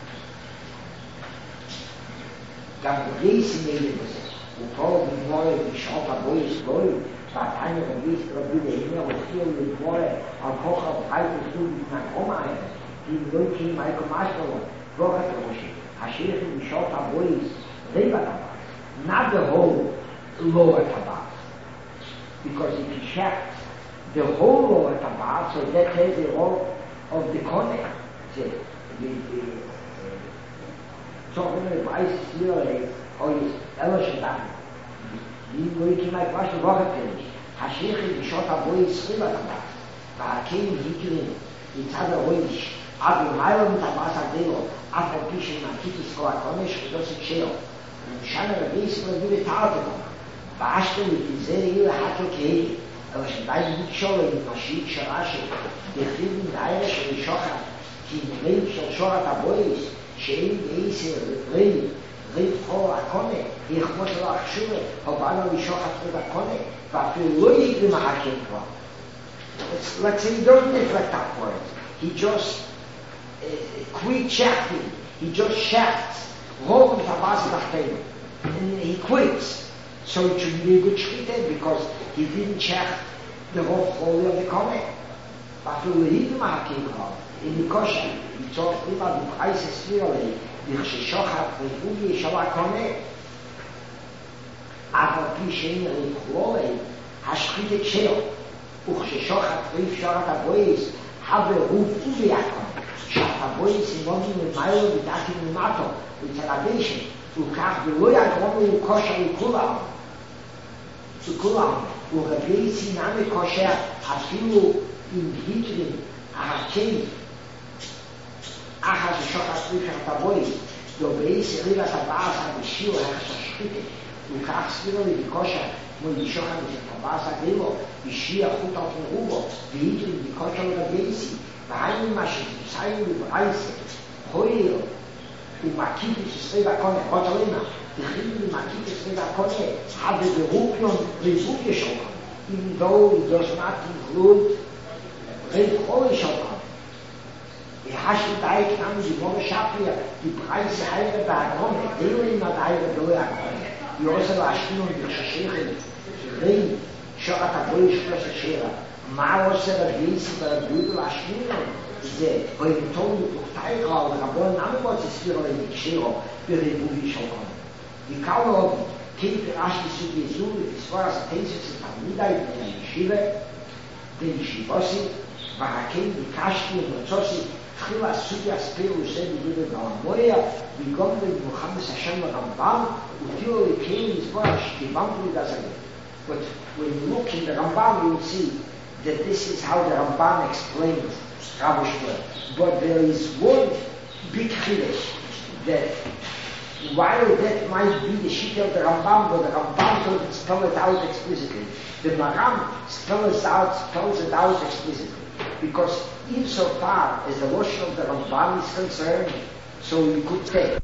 גם בגייסים אלה בזה, ופה בגמורה בשעות הבויס גוי, ועתיים רביס רבי להימר הופיעו לגמורה על כוחה וחי תפתו בפנקום האלה, אם לא יקיים מייקו משלו, כבוכת ראשי, השייכים בשעות הבויס ריב הטבס, not the whole lower tabas, because if you check the whole lower tabas, so that is the role of the connect, the, the, the so when the vice here or is Eloshadan, you will keep my question rocket finish. Hashich is shot a boy sliver tabas. Hakim Hikrin, it's other wish. Abu Myron Tabasa Delo, after Kishin Makiti Skoa Konish, does it chill. And Shana the base will do it out of them. Bashton with his Zeri Hato Kay, Eloshadan Mitchell in Mashik Sharashi, the Film Irish and Shoka, he named Shorat Boys. שאין בעשר ריב, ריב חור הקונה, יכמות לו החשורה, הובאנו לשוחת את הקונה, ואפילו לא יקרים החכים כבר. Let's say he don't deflect upwards. He just uh, quit shafting. He just shafts. Rov tabas tachtenu. And he quits. So it should be a good shkita because he didn't shaft the rov holy of the kone. ואפילו לא יקרים החכים כבר. In the kosher, he talked about the crisis clearly, וכששוחט רפואי ישוע קונה, אבל פי שאין רפואי, השחית את שלו, וכששוחט ריב שוחט הבויס, הווה רוב וביעקון, שחט הבויס אימונים למיילו ודקים למטו, וצלבשן, וכך ולא יגרונו כושר לכולם, לכולם, ורבי סינמי כושר, אפילו עם היטרים, ההקים, אחת ששוחט ריב שוחט הבויס, דובייס ריב הטבעס הבשיר הששחיתת, וכך סבירו לבקושה, כמו לשוחט הטבעס הגרימו, בשיר החוט על פנרובו, והיטרים בקושה לבייסי, והיינו מה שתפסיינו לברייסה, חויר, ומקידוש עשרה בקונה, רוטלמה, תחיל ומקידוש עשרה בקונה, have the rupion, resuke shokon, even though it does not include Reb Choli shokon. Die Hashem Daik namen die Mone Shapir, die Preise Heire der Agone, Deilim hat Heire der Agone, die Osel Ashkin und die Shashechem, Rei, Shorat Aboy Shlosh Shera, Ma Osel Adlisi der Büdel Ashkin, זה, ואינתון ופורטאיקה, ורבון נמות הספירו למקשירו, ברבובי שוקון. יקאו לו, כן פירש בסוג יזור, ותספור הסטנציות של תלמידי בני הישיבה, בישיבוסי, והכן ביקשתי ומוצוסי, תחילה סוגי הספירו עושה בגודל בעמויה, ויגום במוחמד השם לרמב"ם, ותיאו לקיים לספור השתיבם ולדזגים. But when you look in the Rambam, you will see that this is how the Rambam explains Rabushma. But there is one big chiddush that while that might be the shita of the Rambam, but the Rambam doesn't spell it out explicitly. The Maram spells out, spells it out explicitly. Because insofar as the lotion of the Rambam is concerned, so we could take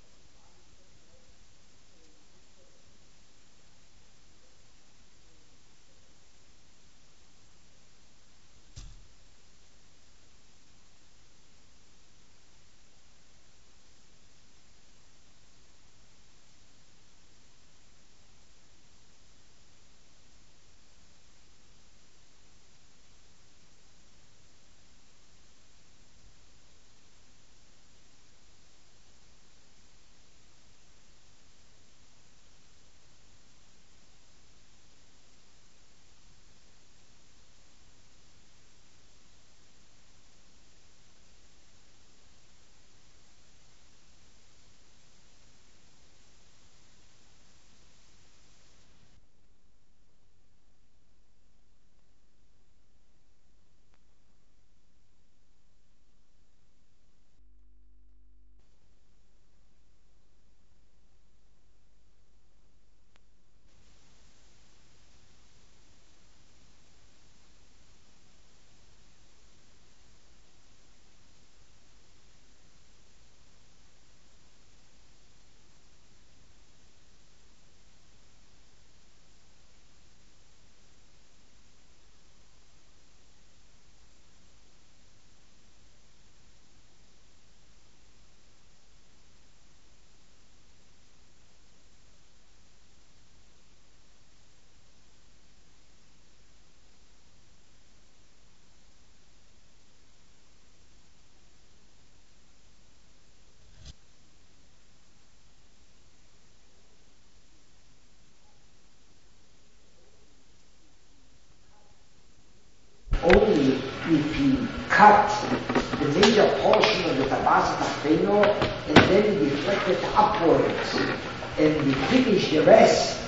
only if he cut the major portion of the tabasa tachteno and then he deflected upwards and he finished the rest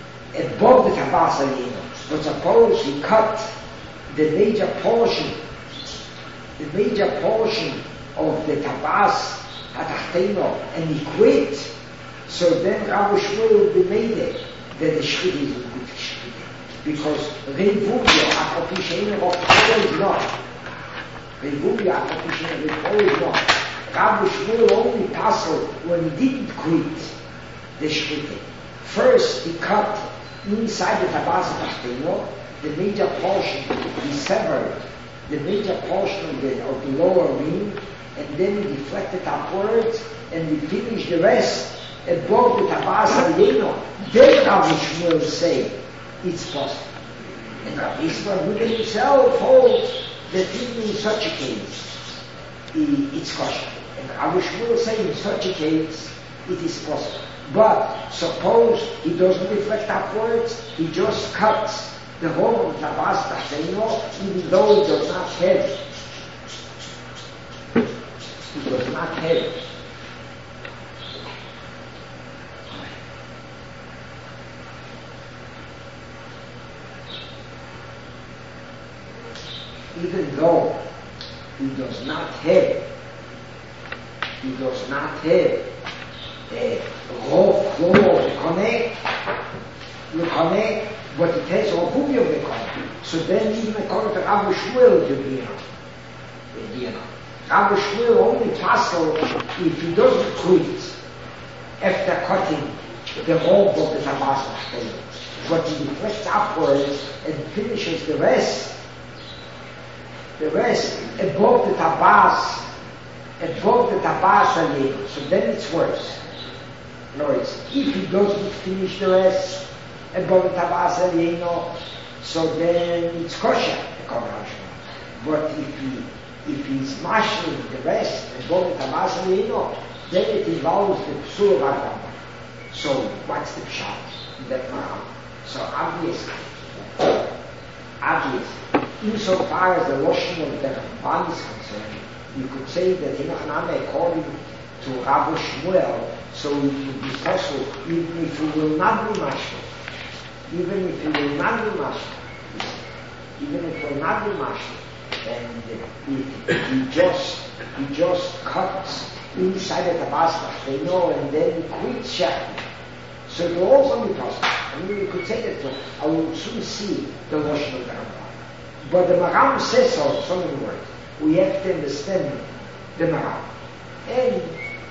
above the tabasa yeno. But suppose he cut the major portion, the major portion of the tabas tachteno and he quit, so then Rabbi Shmuel will be made it that the shchit is a good shchit. Because Revuvia, Akopishena, always not. Revuvia, Akopishena, always not. Rabbi Shmuel only passed when he didn't quit the shchita. First, he cut inside the tabasa tachteno, the major portion, he severed the major portion of the, of the lower ring, and then he deflected upwards, and he finished the rest above the tabasa yeno. Then Rabbi Shmuel say, it's possible. And Rabbi Yisrael himself holds that even in such a case, it's kosher. And Rabbi Shmuel say in such a case, it is possible. But suppose he doesn't reflect upwards, he just cuts the whole of the tabas tachteno, even though he does not have, he does not have even though he does not have, he does not have a rov klomo lekone, lekone, but it has Revuvia lekone. So then even according to Rabbi Shmuel, it will be enough. It will be enough. Rabbi Shmuel only tassel if he doesn't quit after cutting the rope of the tabasco stone, but he reflects upwards and finishes the rest, the rest above the tabas, above the tabas alien. So then it's worse. No, it's if he doesn't finish the rest above the tabas alien, so then it's kosher, the Kohen. But if he if he's mashing the rest above the tabas alien, then it involves the psul of Adam. So what's the pshat in that matter? So obviously, obviously, insofar as the washing of the Ramban is concerned, you could say that Hinachaname, according to Rabbi Shmuel, so it would be possible, even if he will not be mashing, even if he will not be mashing, even if he will not be mashing, and he, he just he just cuts inside the tabasco, they know, and then he quits shechting. So it will also be possible. I mean, you could say that, so I will soon see the washing of the Ramban. But the Maram says so, so many words. We have to understand the Maram. And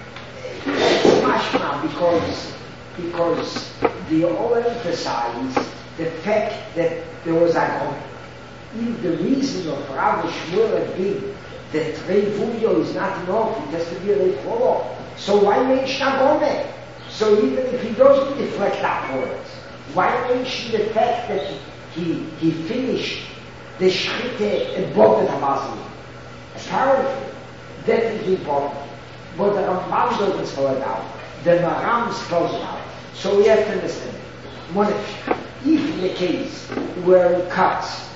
it's mashma because, because they all emphasize the fact that there was a Agom. If the reason of Rabbi Shmuel had been that Rei Vuvio is not enough, it has to be a Rei Cholo. So why mention Agome? So even if he doesn't deflect upwards, why mention the fact that he, he, he finished the shchite above the tabasco? Apparently, that is important. But the Rambam doesn't spell it out. The Maram spells it out. So we have to understand. One, if in the case where he cuts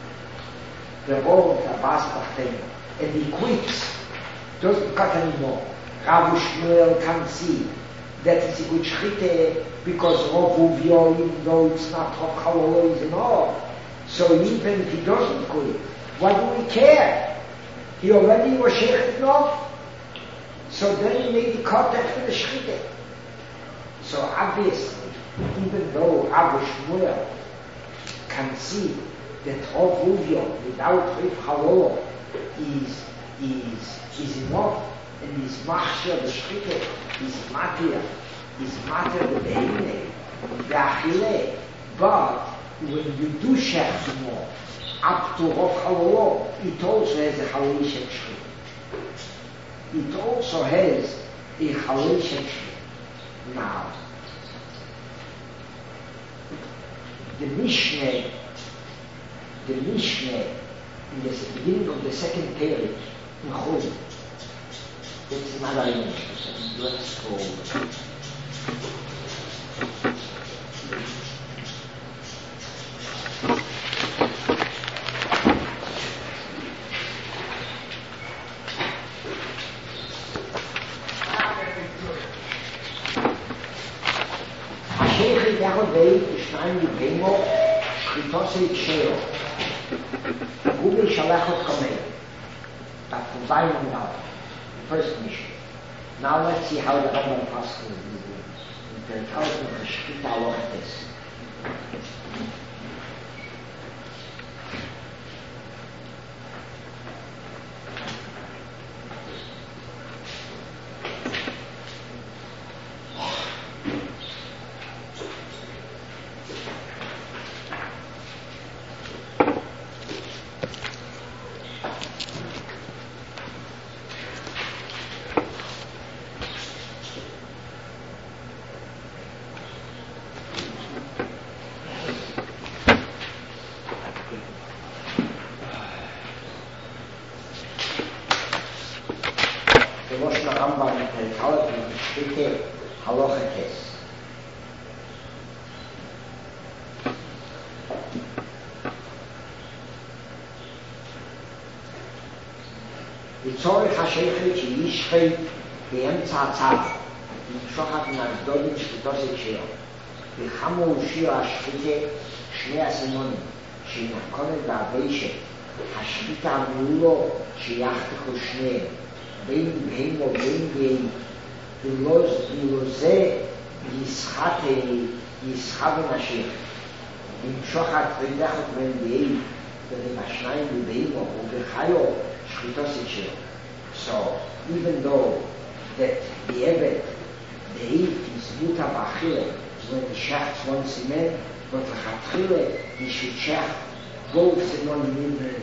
the whole tabasco thing and he quits, doesn't cut anymore, Rabbi Shmuel can see that it's a good shchite because Rov Uvio, even though it's not Rov Chalolo, is enough. So even if he doesn't quit, why do we care? He already was shechit enough. So then he made the cut after the shchite. So obviously, even though Rabbi Shmuel can see that Rov Uvio without Rov Chalolo is, is, is enough, and is machshir the shchite, is matir, is matir the beine, the achile. But when you do shech more, up to Rov Chalolo, it also has a chalei shel shchite. It also has a chalei shel shchite. Now, the Mishneh, the Mishneh, in the beginning of the second page, in Chol, it's not a English. Let's go. השייך יחד בית ושניים יבנו שחיתוסי קשרו הוא משלח את קומי that combine them now. First mission. Now let's see how the Rambam Pascal is doing. In the thousand of the Shkita Alochtes. לצורך השייכת שישחי באמצע הצד, למשוחת מן הגדולים שחיתוסי קשיר, וחמו הושיעו השחיתה שני הסימונים, שנכונת והביישת, השחיתה אמרו לו שיחתכו שניהם, בין בהם ובין בהם, ולא זה ישחק ונשיך, למשוחת ודחת בין בהם, ובשניים בבהמו ובחיו שחיתוסי קשיר. So even though that the Evet, the Eif is Muta Bachile, when the Shachts once a man, but the Chatchile, he should Shacht both in one minute.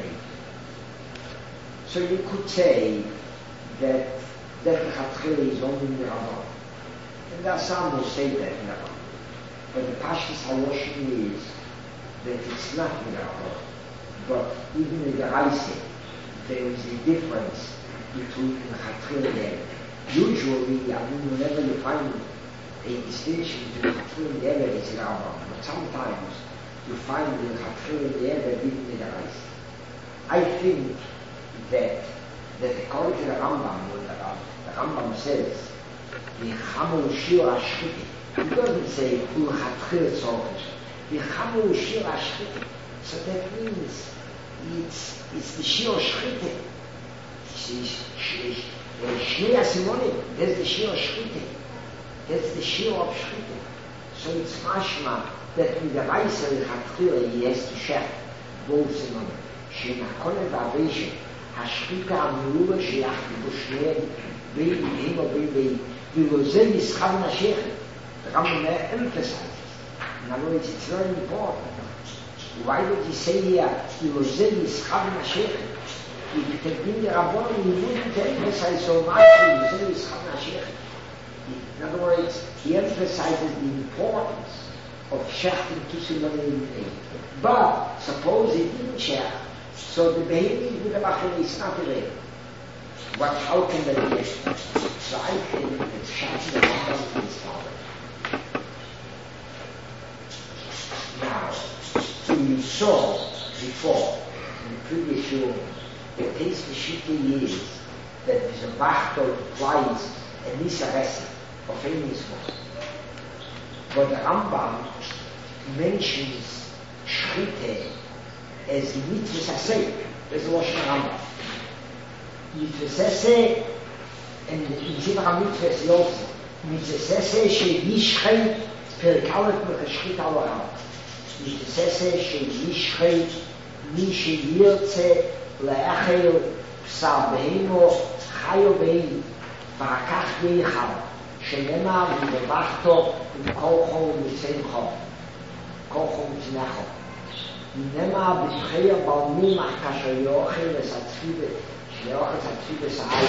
So you could say that that the Chatchile is only in the Ramah. And there are some who say that in the Ramah. But the Pashtus Haloshim is that it's not in the Ramah. But even in the Raisi, there is a difference between the Chatchile and the Evet. Usually, I mean, whenever you find a distinction between the Chatchile and the Evet, it's in the Ramah. But sometimes you find the Chatchile and the Evet even in the Raisi. I think that that according to the Rambam, when the, the Rambam says, "V'chamu shir hashchiti," he doesn't say "Ul chatchil tzorich." "V'chamu shir hashchiti," so that means it's it's the shir shchiti. Shnei asimonim. That's the shir shchiti. That's the shir of shchiti. So it's mashma that in the Raisa the chatchil he has to share both simonim. Shenakonem v'aveshet. השחיקה המעולה שיחד בשניהם בין הם ובין בין ולזה משחב נשכת. The Rambam emphasizes. In other words, it's very important. Why would he say here, ולזה משחב נשכת? If it had been the Rabban, he wouldn't emphasize so much, ולזה משחב נשכת. In other words, he emphasizes the importance of shechting to Simonim. But suppose he didn't shech, so the behavior with the Machel is not there. But how can they get? So I think that Shach the Rambam is followed. Now, you saw before, in the previous show, the case the Shitty is that there's a Bachtor implies a Nisaresi of any Nismos. But the Rambam mentions Shchite as mitzvah saseh, that's the Lashon Rambam. Mitzvah saseh, and in Zivah HaMitzvah is also, mitzvah saseh sheyishchei perkalet mechashchit al-Olam. Mitzvah saseh sheyishchei mi sheyirtze le'achel psar beheimo chayo behi v'rakach yeichal shenema v'levachto v'kol chol v'mitzein chol kol chol v'mitzein chol נמה בתחייה בלמומח כאשר יאכל לסצחיבה שיאכל סצחיבה סעי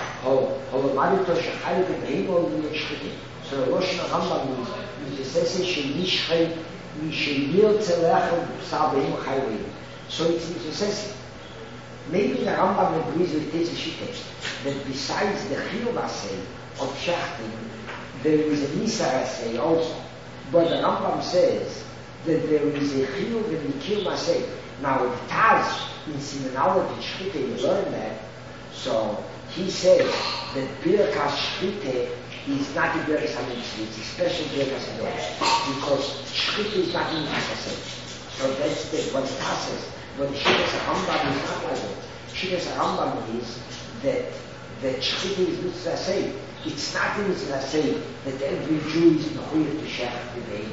הוא למד איתו שחי לבאים או להשחקים so the Rosh Rambam is the says שישחי משיירצה לאכל בשר בהם חייבים so it's the says maybe the Rambam agrees with this shite that besides the chiyuv asay of shachting there is a nisar asay also but the Rambam says that there is a chiyuv and mikil masay. Now with Taz in Simonology Shchite you learn that. So he says that Birkas Shchite is not a Birkas HaMitzvah, it's a special Birkas HaMitzvah because Shchite is not in Mitzvah. So that's the, what Taz says. But the Shchite Rambam is not like that. Shchite Rambam is that that Shchite is Mitzvah say. It's not in Mitzvah say that every Jew is mechuyev to shech the day.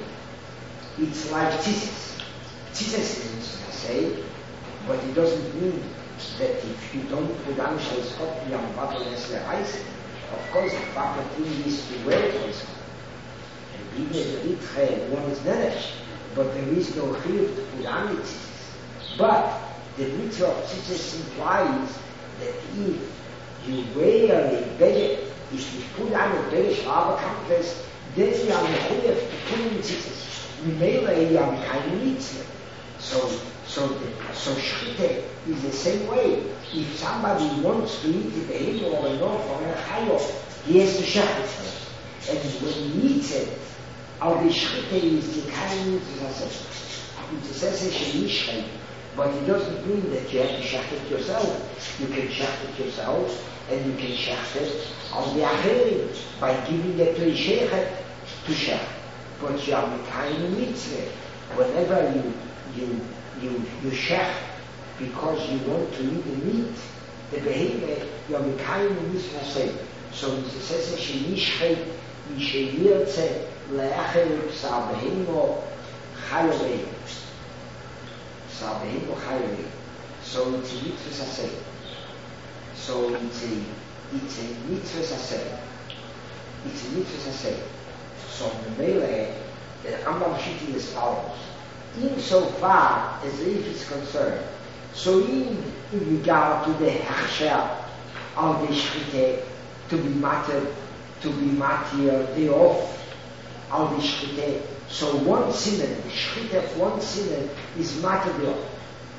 It's like tzitzis. Tzitzis is Mitzvah say, but it doesn't mean that if you don't put on Shalskot Yam Vato Nesle Reis, of course the proper thing is to wear Shalskot. And even if the Ritche, one is Neresh, but there is no chiyuv to put on the tzitzis. But the mitzvah of tzitzis implies that if you wear a beged, if you put on a beged Shabbat Kampes, then you are mechuyev to put in tzitzis. Mimela you are kind mitzvah. So, so, the, so shchite is the same way. If somebody wants to eat a behemoth or a north or a chayo, he has to shech it first. And when he eats it, al the shchite is the kind mitzvah. It says sheyishchei, but it doesn't mean that you have to shech it yourself. You can shech it yourself, and you can shech it on the acherim by giving it to a sheikhet to shech. But you are mekayim mitzvah. Whenever you you you you shech because you want to eat the meat, the behemoth, you are mekayim mitzvah say. So it says sheyishchei misheyirtze le'achel psar behemoth chayo behemoth. So it's a mitzvah say. So it's a, it's a mitzvah saseh. It's a mitzvah saseh. So the Mele, the Rambam Shiti is as follows. Insofar as if it's concerned, so in, in regard to the Hechsher of the Shchite, to be matter, to be matter, the off of the Shchite, so one sinner, the Shchite of one sinner is matter the off.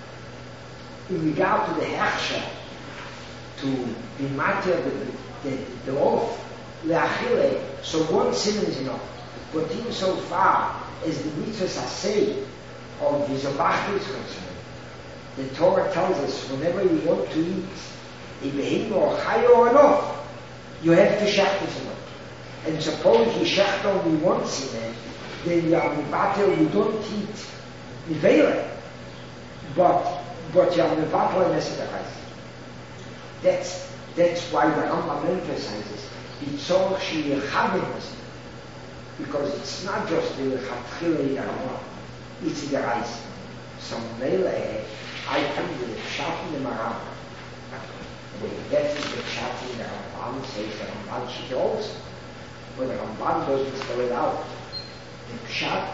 In regard to the Hechsher, to be matter the, the, the off, le'achile, so one sinner is enough. But insofar as the mitzvah saseh of the Zobachta is concerned, the Torah tells us whenever you want to eat a behemah or chayo or enough, you have to shecht it enough. And suppose you shecht only once in it, then you are mevatel, you don't eat nivela, but but you are mevatel and eseterais. That's that's why the Rambam emphasizes bitzorch sheyichaben, because it's not just the chatchila in the Rambam, it's the rice. So Mele, I think the pshat in the Maram, that is the pshat in the Ramban, says the Ramban Shita also, but the Ramban doesn't spell it out. The pshat,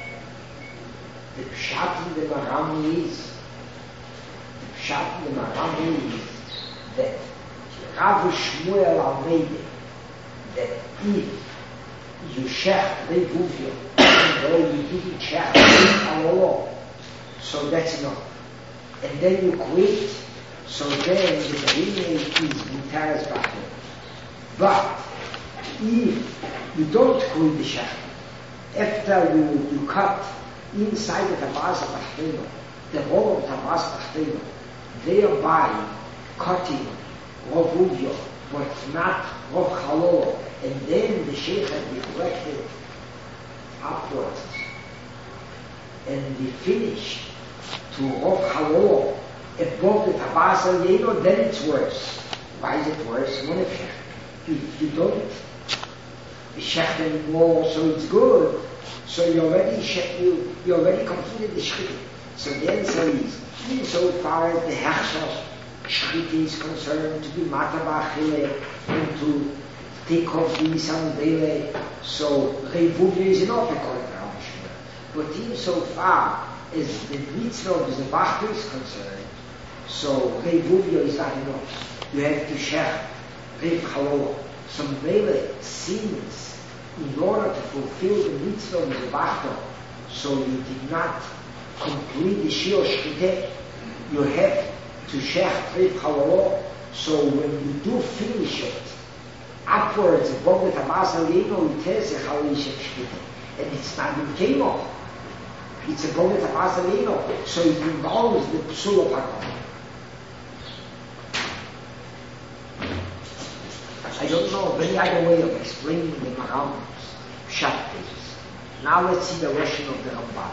the pshat in the Maram is, the pshat in the Maram is that Rav Shmuel Almeida, that if you shech revuvio, though you didn't shech alolo, so that's enough. And then you quit, so then the behemah is mitaras b'achol. But if you don't quit the shech, after you, you cut inside the tabas tachtino, the whole of tabas tachtino, thereby cutting revuvio, but not rov chalolo, and then the sheikh had reflected upwards and he finished to rov chalolo above the tabas al-yeno, then it's worse. Why is it worse? If you don't shecht anymore, so it's good, so you already she- you, you already completed the shchit. So the answer is, insofar as the hechsher shchit is concerned, to be matabachile and to take off the Isandele, so Revuvia is not according to Rav Shmuel. But insofar as the mitzvah of the Zebachta is concerned, so Revuvia is not enough. You have to shech Rev Chalol. So Mele, since in order to fulfill the mitzvah of the Zebachta, so you did not complete the Shir Shchiteh, you have to shech Rev Chalol. So when you do finish it, upwards above the tabas al-yeno, it has a chalisha shkita, and it's not in kemo. It's above the tabas al-yeno, so it involves the psul of hakol. I don't know of any other way of explaining the Maram's pshat pages. Now let's see the Russian of the Ramban.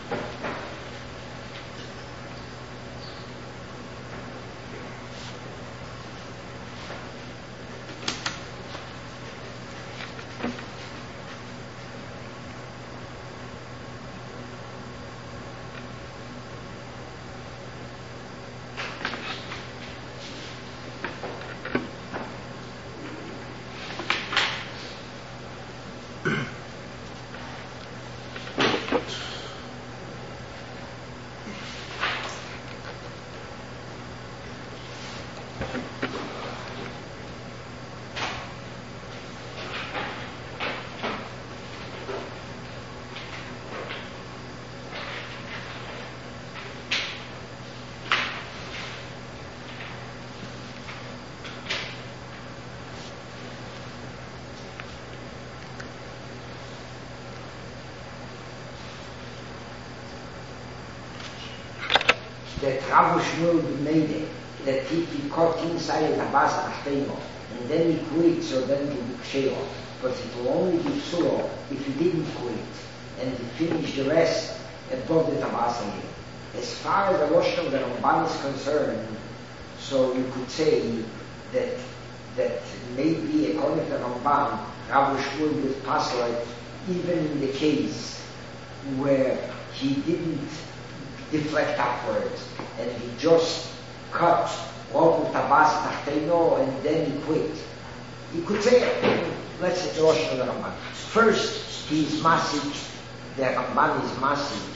That Rav Shmuel made it, that he, he caught inside the tabas tachtino, and then he quit, so then he would ksheo. But it will only be psulo if he didn't quit, and he finished the rest above the tabas al-yeno. As far as the Rosh of the Ramban is concerned, so you could say that that maybe according to the Ramban, Rav Shmuel would pass like even in the case where he didn't deflect upwards, and he just cut opened Tabas Tachteno, and then he quit. You could say, let's say the Rosh Hashanah. First, he's Masik, the Ramban is Masik,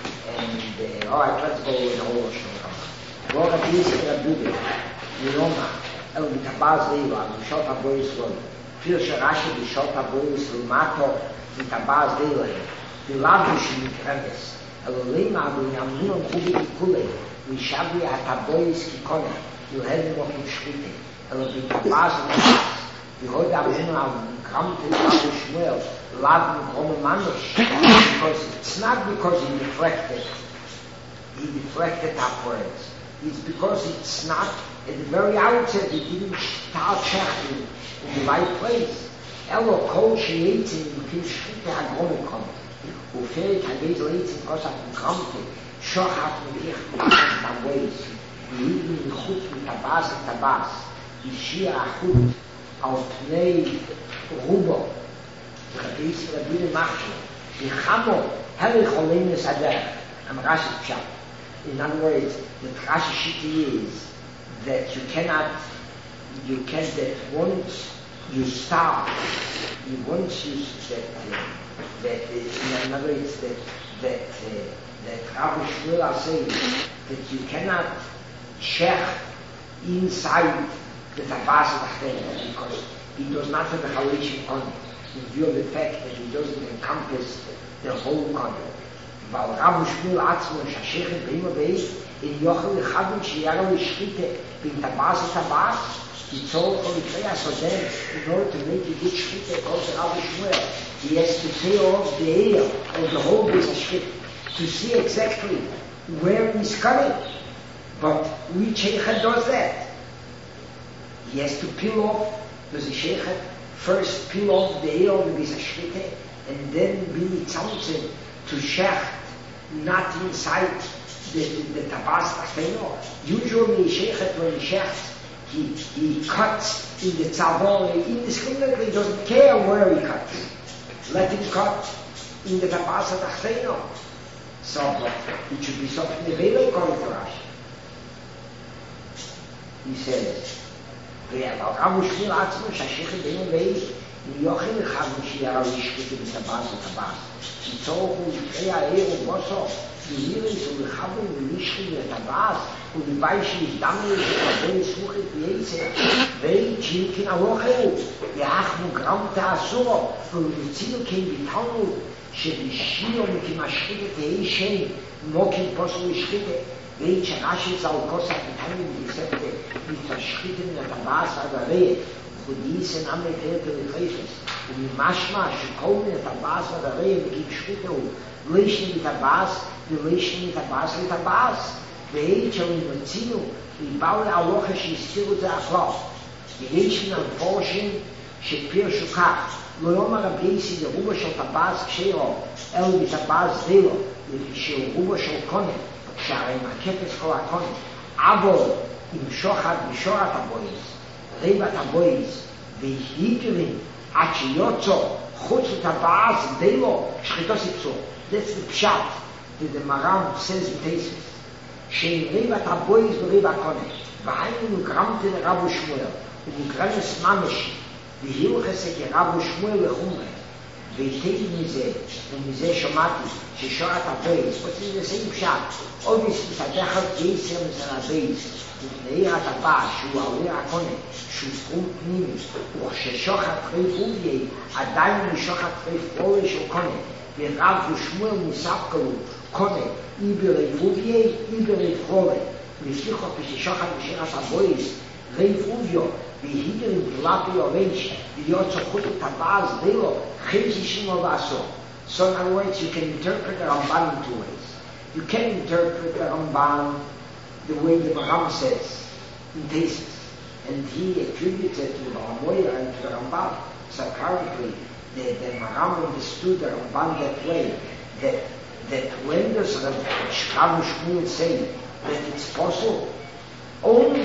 and uh, alright, let's go with the whole Rosh Hashanah. Rora B'Yisrael Abdude, Yiroma, El B'Tabaz Leiva, B'Shot HaBoyis Loi, Fil Sharashi B'Shot HaBoyis Lumato, B'Tabaz Leiva, B'Lavush B'Kremes, El Leima B'Yamnion Chubi Kikule, B'Shabri HaTaboyis Kikone, B'Lehevim Ochim Shchite, El B'Tabaz Leiva, B'Hod Avinu Al-Kramte B'Avu Shmuel, Lavin Kome Manish, because it's not because he deflected, he deflected upwards. It's because it's not, at the very outset, he didn't start checking in the right place. Elo Kol Sheyetzin B'Kim Shchite HaGomikom, Uferet HaGeiz Leitzin Kosat M'Kramte, Shochat M'Ich M'Kramte Taboyis, V'Yidin M'Chut M'Tabas M'Tabas, Yishia Achut, Al Pnei Rubo, Chadis Rabbi Machshel, Yichamo, Heli Cholim Nesadeh, and Rashi Pshat. In other words, the Rashi Shiti is that you cannot, you can that once you start, you once you that uh, that uh, in other words that that uh, that Rabbi Shmuel is saying that you cannot check inside the Tabas Tachtena because he does not have the halation on it. In view of the fact that he doesn't encompass the whole content. Weil Rabbi Shmuel Atzmo and Shashechet Beima Beis in Yochel Echadin Sheyaro Yishchite bin Tabas Tabas Yitzol Chol Yitzreya so then in order to make a good Shchite according to Rabbi Shmuel he has to say off the area of the whole base of Shchite to see exactly where he's coming. But which Sheikhet does that? He has to peel off. Does the Sheikhet first peel off the air of the Bisa Shchite and then be something to shecht, not inside the, the, the Tabas Tachteno. Usually Sheikhet when he shechts, he, he cuts in the Tzavor, he indiscriminately doesn't care where he cuts. Let him cut in the Tabas Tachteno. So, but it should be something available according to Rashi. He says, Rabbi Shmuel Atzmo Shashechet Beima Beis Yochel Echadin Sheyaro Yishchite B'Tabas Tabas Yitzol Chol Yitzreya Eir Uboso V'Yiris U'Lechavim V'Yishchi B'Tabas U'V'Vayshi Yizdamei V'Tabei Smuchet V'Yetzer V'Ei Chilkin Alocheu V'Achmu Gramte Asuro V'Yitzilkin V'Talmud Sheb'Shio Mikim Ashchite Te'ei Shem Mokim Posu Yishchite V'Ei Cherashit Zal Kosat V'Tamim V'Yisepte V'Tashchite V'Tabas V'Arei Chudis and Amre Kerte V'Cheshes U'Mashma Shekom V'Tabas V'Arei V'Gib Shchite V'Leishni V'Tabas V'Leishni V'Tabas V'Tabas V'Ei Chelin V'Tzinu V'Baule Alocha She'Yistiru Z'Achlo V'Leishni V'Porshin She'Pir Shukach L'Yoma Rabbeisi L'Ruba Shel Tabas K'Sheiro El V'Tabas V'Lo V'Shel Ruba Shel Konen שהרי מקפס כל הקונים, אבל עם שוחד ושורת הבויז, ריבת הבויז, והיגרים עד שיוצא חוץ לטבעס דילו, שחיתו סיפסו. That's the pshat that the Maram says in Tesis. שעם ריבת הבויז וריב הקונים, והיינו גרמתי לרבו שמואל, ומגרמס ממשי, והילכס כרבו שמואל לחומרי, והתהיתי מזה, ומזה שמעתי, ששורת הבייס, what's in the same shot, obviously תדחת גייסר מזר הבייס, ותנאיר הטבע, שהוא העולה הקונה, שהוא סכום פנימי, וכששוחת חרי פוביה, עדיין משוחת חרי פרורי של קונה, ורב ושמואל מספקלו, קונה, איברי פוביה, איברי פרורי, וסליחו כששוחת בשירת הבייס, רי פוביו, והיגרים פלאפי אורנש, להיות סוכות הטבע דילו, חצי שימו ועשו. So in other words, you can interpret the Ramban in two ways. You can interpret the Ramban the way the Maram says in Tesis, and he attributes it to the Ramoya and to the Ramban. So apparently, the, the Maram understood the Ramban that way, that that when does Rabbi Shmuel say that it's possible only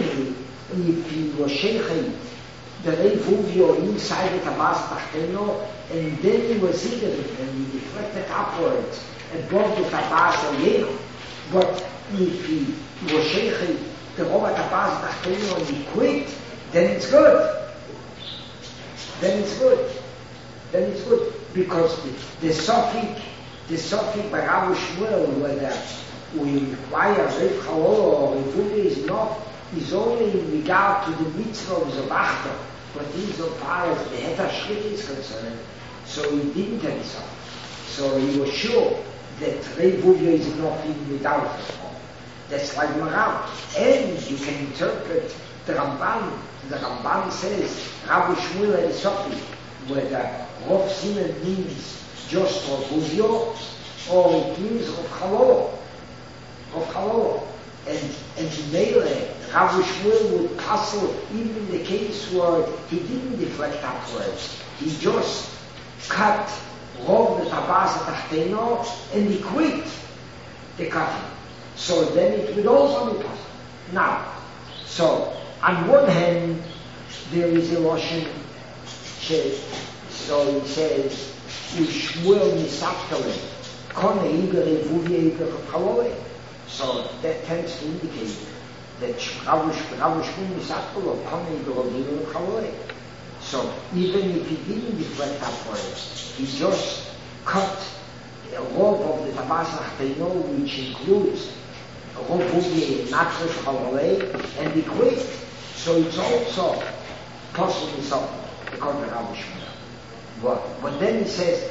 if he was Sheikh the Reivuvio inside the Tabas Tachteno, and then he was hidden and he deflected upwards above the Tabas Aliyah. But if he was Sheikh the Rova Tabas Tachtino and he quit, then it's good. Then it's good. Then it's good. Because the, the Sophic, the Sophic by Rav Shmuel, whether we require Rev Chalol or Revulia is not, is only in regard to the mitzvah of Zavachta, but insofar as the Heta Shrit is concerned, so he didn't have it. So he was sure that Revulia is nothing without it. That's like Maram. And you can interpret the Ramban. The Ramban says, Rav Shmuel and Sophic, whether Rav Simon means just Rav Huvio, or it means Rav Chalol. Rav Chalol. And, and Mele, Rav Shmuel would puzzle even in the case where he didn't deflect upwards. He just cut Rav the Tabas Tachteno and he quit the cutting. So then it would also be possible. Now, so on one hand, there is a Russian shape. So he says, Shmuel Misaptale, Kone Iber Evuvia Iber Chalole. So that tends to indicate that Rav Shmuel Misaptale, Kone Iber Evuvia Iber Chalole. So even if he didn't deflect upwards, he just cut a rope of the Tabas Tachteno, which includes Rav Huvia, not Rav Chalole, and he quit. So it's also possibly something, according to Rav Shmuel. But, but then he says,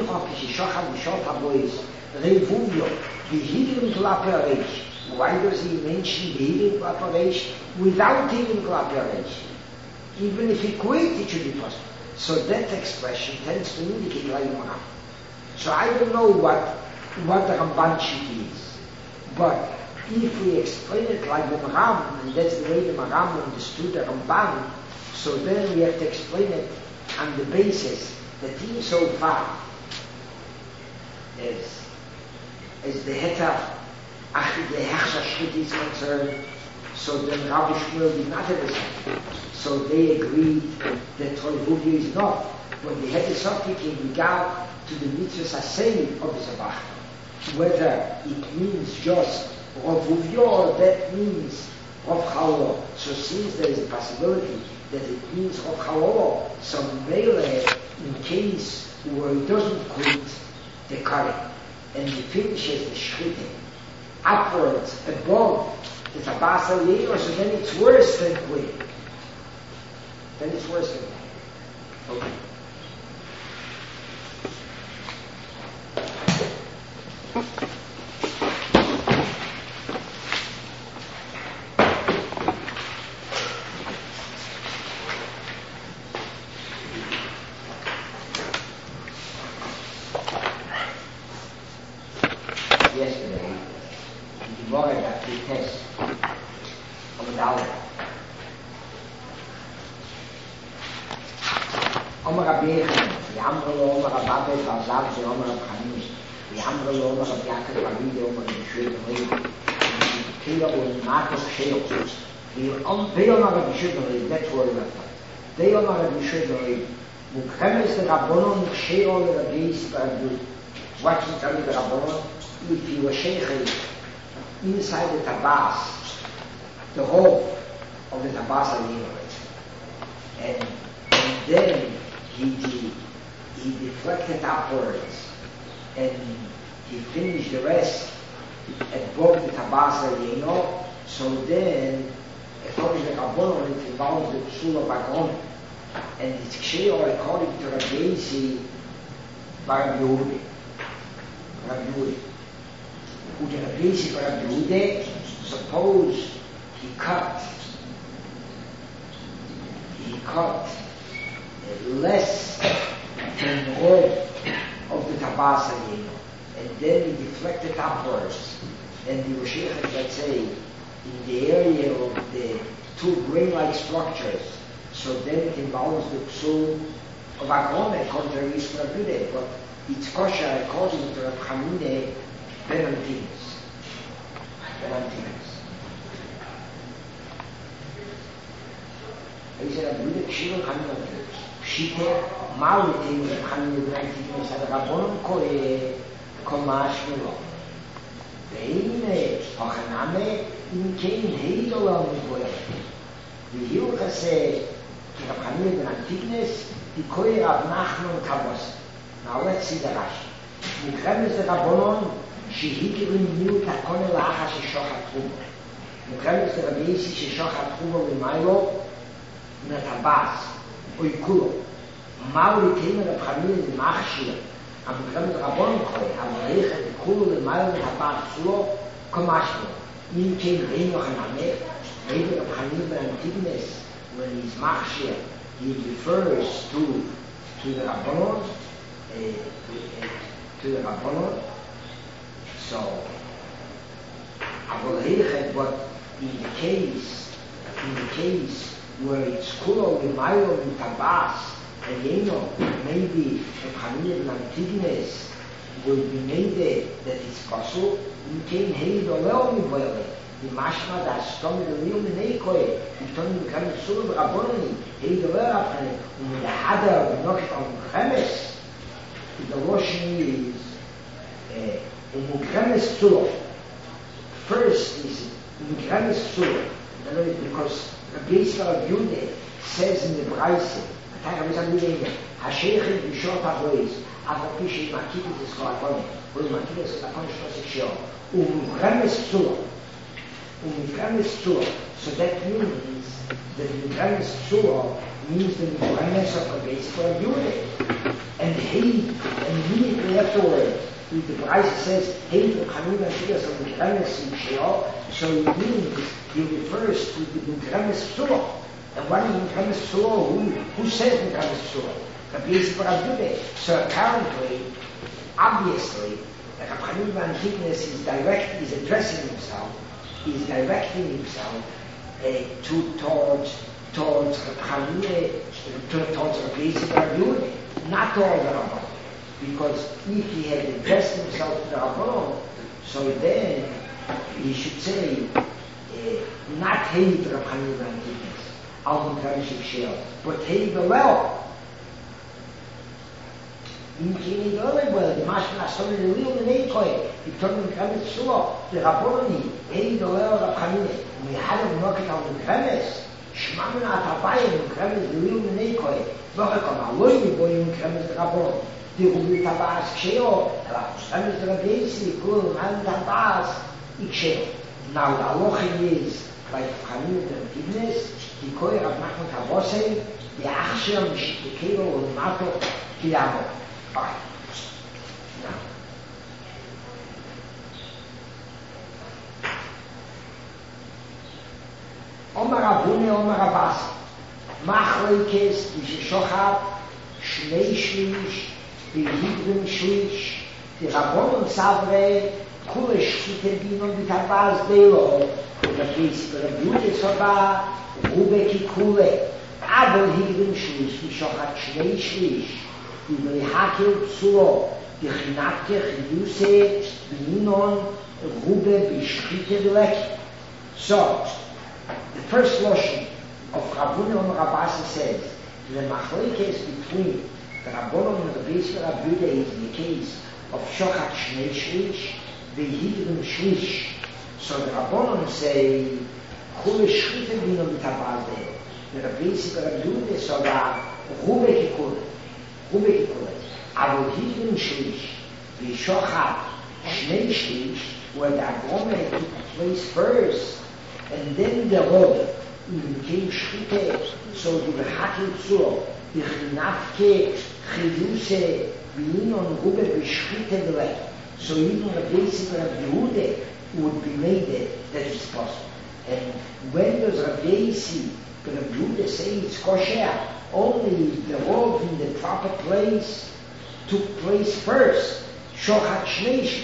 why does he mention Behillim Klapareish without Tehillim Klapareish? Even if he quit, it should be possible. So that expression tends to indicate like Maram. So I don't know what, what the Rambanship is. But if we explain it like the Maram, and that's the way the Maram understood the Ramban, so then we have to explain it on the basis that insofar as, as the Heta, the Hechsha Shrit is concerned, so then Rabbi Shmuel did not have a Sophic. So they agreed that Tolvuvia is not, but they had a Sophic in regard to the mitzvahs asayim of the Zabach. Whether it means just Rav Huvio or that means Rav Chalol. So since there is a possibility that it means Rav Chalol, so Mele, in case where it doesn't quit the curry and he finishes the shriting upwards, above the Tabas Aliyah, so then it's worse than quitting. Then it's worse than that. Okay. Yesterday, the Gemara that we test on the Dalit. Omer Rabbi Yechon, Yamro Omer Rabbi Bazav, Omer Rabbi Chanush, Yamro Omer Rabbi Yaakov, Rabbi Omer Rabbi Shmuel, Kira und Marcos Sheos. They Omer Rabbi Shmuel, that's where we are. They Omer Rabbi Shmuel, Mukhemes the Rabbonon, Sheol Rabbi Yisrael. What you tell me the Rabbonon? If you were Sheikh inside the Tabas, the whole of the Tabas Aliyah, and, and then he, he, he deflected upwards and he finished the rest above the Tabas Aliyah, so then, according to the Rabbonon, it involves the Psul of Agon, and it's Ksheor according to Rabbi Yisi by Rabbi Yehudi. Rabbi Yehudi. Who the Rabbi Yisi by Rabbi Yehudi, suppose he cut, he cut less than the whole of the Tabas Aliyah, and then he deflected upwards, and the Roshechet, let's say, in the area of the two grain-like structures, so then it involves the Psul of Agon according to Rabbi Yisi, but it's kosher according to Rabbi Chanine Benantinus. Benantinus. He said, Rabbi Yehudi Kshiro Chanine Pshite, Maulitim Rabbi Chanine Benantinus, and Rabbonon Koe Komash Melo. והנה, החנמה, אם כן, הידו לא מבויר. והיוך עשה, כי רב חנינא בן אנטיגנס, דיקוי רב נחמן קבוס. Now let's see the Rashi. Mikremes de Rabbonon, שהיגרים מיעוט הקונה לאחר ששוחט חומו. Mikremes de Rabbi Yisi ששוחט חומו למיילו, נטבאס, אוי כולו. מהו לתאימה רב חנינא למכשיר, המקרמת רבון קורא, אבל איך כולו למיילו נטבאס צולו, כמשמעו. אם כן ראינו חנמך, ראינו רב חנינא בן אנטיגנס, when he's machshir, he refers to, to the Rabbonon, Uh, to the Rabbanon. So, but in the case, in the case where it's Kulo, Lemailo, Tabas, and you know, maybe the Hamid and Antignes will be made that it's possible, you can hear the Leomi Boyle. The Mashma that Stomach the Real Menekoe, you told me to come to Sulu Rabboni, hear the Leomi, and the Hadar, the Nocht on Chemes. The washing is uh, Umukremes Tzuro. First is Umukremes Tzuro. Because the Beisler of Yude says in the Braise, Hashechet Bishot HaVoiz, Avapishi Makidis is Koakone, or Makidis is Akon Shosik Umukremes Tzuro. Umukremes Tzuro. So that means that Umukremes Tzuro means the Umukremes of the Beisler of Yude. And he, and immediately afterwards, the Braise says, hey, the Chanina Shiyas of the Mukremes Shio, so it means he refers to the Mukremes Psula. And what is Mukremes Psula? Who, who says Mukremes Psula? The Beisler of Yude. So apparently, obviously, the Chanina Antignes is direct, is addressing himself, is directing himself uh, to towards towards Chanina, towards the Beisler of Yude. Not all the Rabbanon, because if he had addressed himself to the Rabbanon, so then he should say, uh, not hey the Rabbanon Antignes, Al Mukremes Shio, but hey the Leo. In Kini the other well, the Mashma Asoni the real Menekoe, he told me Mukremes Shio, the Rabbanoni, hey the Leo Rabbanon, we had him knocking on Mukremes, Shmamin Atabayim Mukremes the real Menekoe. Noch einmal, Leute, wo ich in Kremes der Rabon, die Rubi Tabas Ksheo, aber Kremes der Rabesi, Kul, Mann Tabas, ich Ksheo. Now, the Aloche is, by Hamid and Tignes, die Koi Rav Nachman Kabosei, die Achsher, Mishikekelo, und Mato, Kiyamo. Alright. Now. Omer Rabune, Omer Rabasi. מחלוקס ששוחט שני שליש והידרם שליש די רבונן סברי כולה שחיטה בינון בטבאז דילו ובקייס ברביוטה סובה רובקי כולה אבל הידרם שליש ושוחט שני שליש ובריחקל פסולו דחינקה חידוסה בינון רובה בשחיטה דלקי. So, the first lotion of Rabbanon and Rabasi says the machlokes between the Rabbanon and the Beisler of Yude is in the case of Shochat Shnei Shlish, the Hidrim Shlish. So the Rabbanon say Chule Shchite Bino Mitabaz Deo. The Beisler of Yude so that Rube Kikule, Rube Kikule. Avo Hidrim Shlish, the Shochat Shnei Shlish, where the Agome took place first, and then the Rube. In the case Shchite, so the Hakel Tzur, the Chinafke, Chiduse, Binon, Rube, Bishchite, Velek. So even the basic of Yehude would be made that it's possible. And when does Rabbi Yisi, Rabbi Yehude say it's kosher, only the rov in the proper place took place first, Shochat Shnei.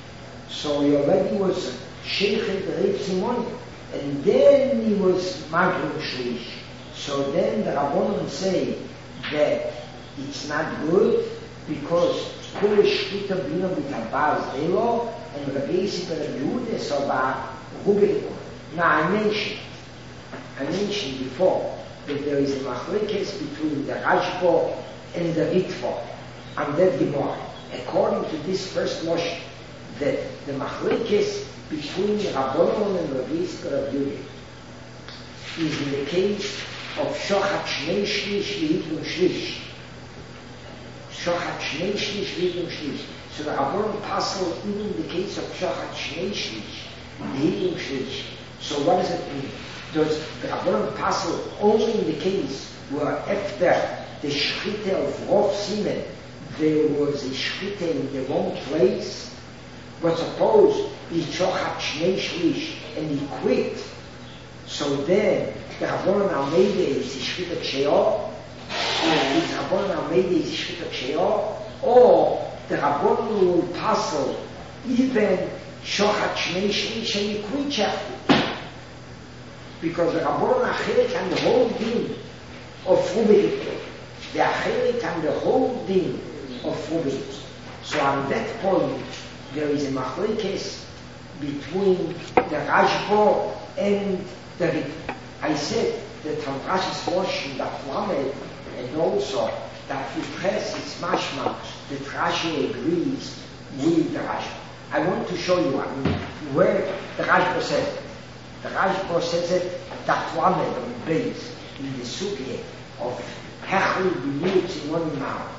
So he already was Sheikhet Reif Simoni. And then he was Magrum Shlish. So then the Rabbanon say that it's not good because Kule Shchita Bino B'Tabaz Delo and Rabbi Yisi Rabbi Yehude Soba Rubik. Now I mentioned, I mentioned before that there is a machlekes between the Rashbo and the Ritva and that Gemara. According to this first lotion, that the machlekes between Rabbanon and Rabbi Yisrael Rav Yudin is in the case of Shochat Shnei Shlish V'Hidlum Shlish. Shochat Shnei Shlish V'Hidlum Shlish. So the Rabbanon passel even in the case of Shochat Shnei Shlish V'Hidlum Shlish. So what does it mean? Does the Rabbanon passel only in the case where after the Shchite of Rov Simen there was a Shchite in the wrong place? But suppose he Shochat Shnei Shlish and he quit, so then the Rabbanon Almeida is a Shchita Ksheya, or the Rabbanon Almeida is a Shchita Ksheya, or the Rabbanon will passel even Shochat Shnei Shlish and he quit Shechut. Because the Rabbanon Achelik and the whole din of Frubelit, the Achelik and the whole din of Frubelit. So on that point, there is a machlekes between the Rashba and the Rit. I said that from Rashi's washing that Lamed, and also that we press its mashma, that Rashi agrees with the Rashba. I want to show you I mean, where the Rashba says it. The Rashba says it that Lamed on the base in the sugya of Hechel B'nut in one mouth.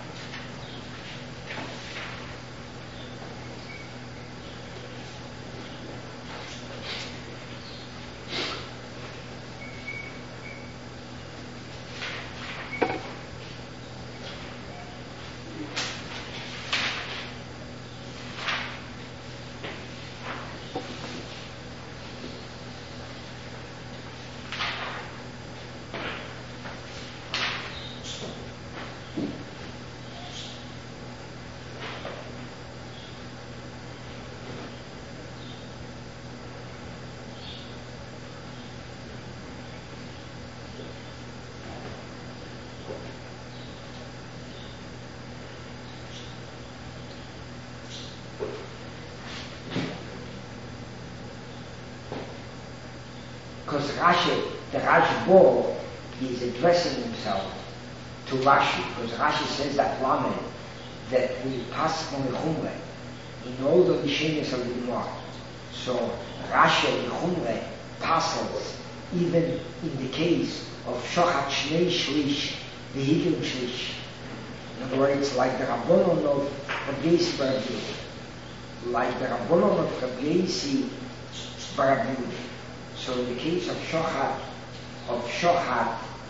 Because Rashi, the Rashba, is addressing himself to Rashi, because Rashi says that Lamed, that we pass from the Chumre in all the Rishonos of the Gemara. So Rashi and Chumre passes even in the case of Shochat Shnei Shlish, the Hidlum Shlish. In other words, like the Rabbanon of Rabbi Yisrael, like the Rabbanon of Rabbi Yisrael Bar Abdi. So in the case of Shochat, of Shochat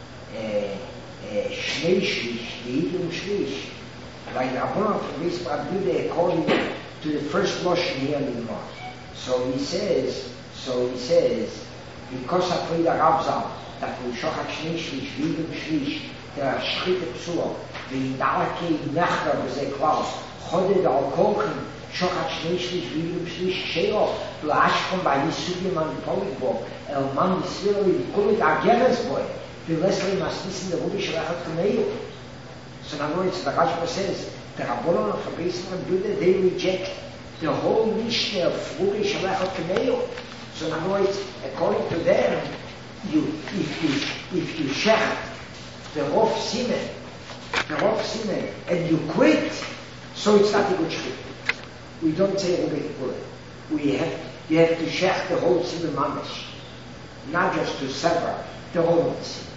Shnei Shlish, the Hidlum Shlish, like the Rabbanon of Rabbi Yisrael Bar Abdi, according to the first Lashon here in the Gemara. So he says, so he says, because of the Rabzal, that we Shochat Shnei Shlish, Hidlum Shlish, there are Shchite Psua, the Indalake Nechra, was a clause, Choded al Kolchen, Shochat Shnei Shlish, Hidlum Shlish, Sheo, Blashkon by Yisugim and Polikbo, El Man Yisrael, Kulit Ageres boy, the Leslie must listen to the Rubish Rachat Kameyo. So in other words, the Rashba says, the Rabbanon of Rabbi Yisrael Buddha, they reject the whole Mishnah of Rubish Rachat Kameyo. So in other words, according to them, you, if you, if you shech the Rov Simen, the Rov Simen, and you quit, so it's not a good shchit. We don't say Rubish Rachat. We have, you have to shech the whole Simen Mamish, not just to sever the whole of the Simen.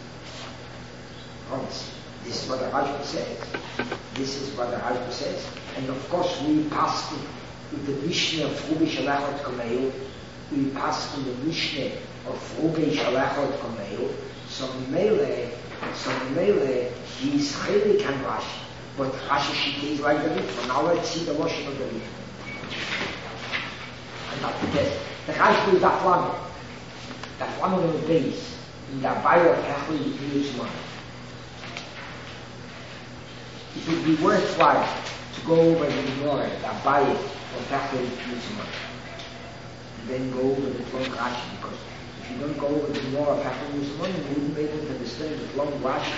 This is what the Rashba says. This is what the Rashba says. And of course we pass with the Mishnah of Rubish Rachat Kameyo. We pass in the Mishnah of Rubish Rachat Kameyo. So Mele, so Mele, he is Chelik and Rashi. But Rashi Shita is like the Ritva. Now let's see the Lashon of the Ritva. And not forget, the Rashba is that one. That one of the base. In the bio of Hechel Yisman. It would be worthwhile to go over the Gemara, the Abaye of Hechel Yisman. Then go over the long Rashi, because if you don't go over the Gemara of Hechel Yisman, you wouldn't be able to understand the long Rashi.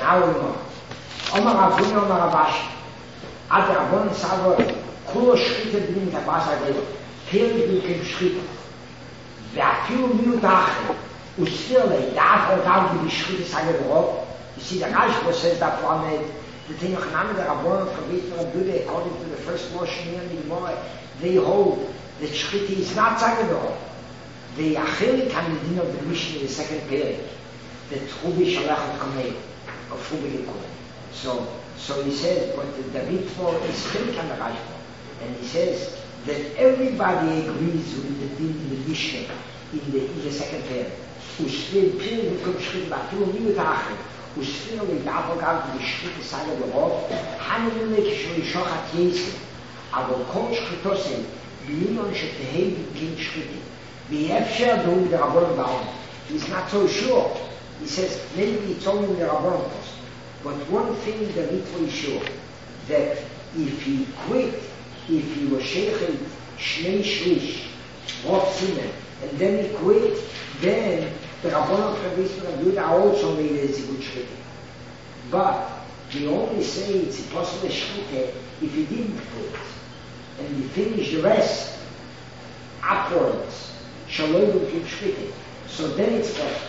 our more. Omar Rabun, Omar Rabashi. At the Rabun Savo, Kulo Schritte bring the Basa Deo. Peri bin Kim Schritte. ואפילו מיעוט האחר, הוא סביר לי, דעת אותם כי בשחית יסגר רוב, you see the Rashba says that Lamed, the thing of Hanami, the Rabban from Beit Rabbude, according to the first Moshe and the Gemara, they hold that Shchiti is not Zager rov. The Achilik and the din of the Mishnah in the second period, that Chubi Shalachat Kamei, of Chubi Likun. So, so he says, but the David for is Chilik and the Rashba, and he says, that everybody agrees with the din in the Mishnah in the, in the second pair. Ushvir pir v'kom shchit b'afilu miut ha'achir. Ushvir v'g'avogav v'shchit v'saga v'rov. Hanimile kishor yishochat yesir. Avol kol shchitosem b'yinon shetehei v'kim shchiti. V'yefsher d'hu v'derabon ba'on. He's not so sure. He says, maybe it's only v'derabon post. But one thing the Ritva is sure, that if he quit, if he was sheikhid shnei shlish, Rav Simen, and then he quit, then the Rabbanot Rabbi Yehuda also made it as a good shchita. But they only say it's impossible shchita if he didn't quit, and he finished the rest afterwards. Shalom will keep shchita. So then it's possible.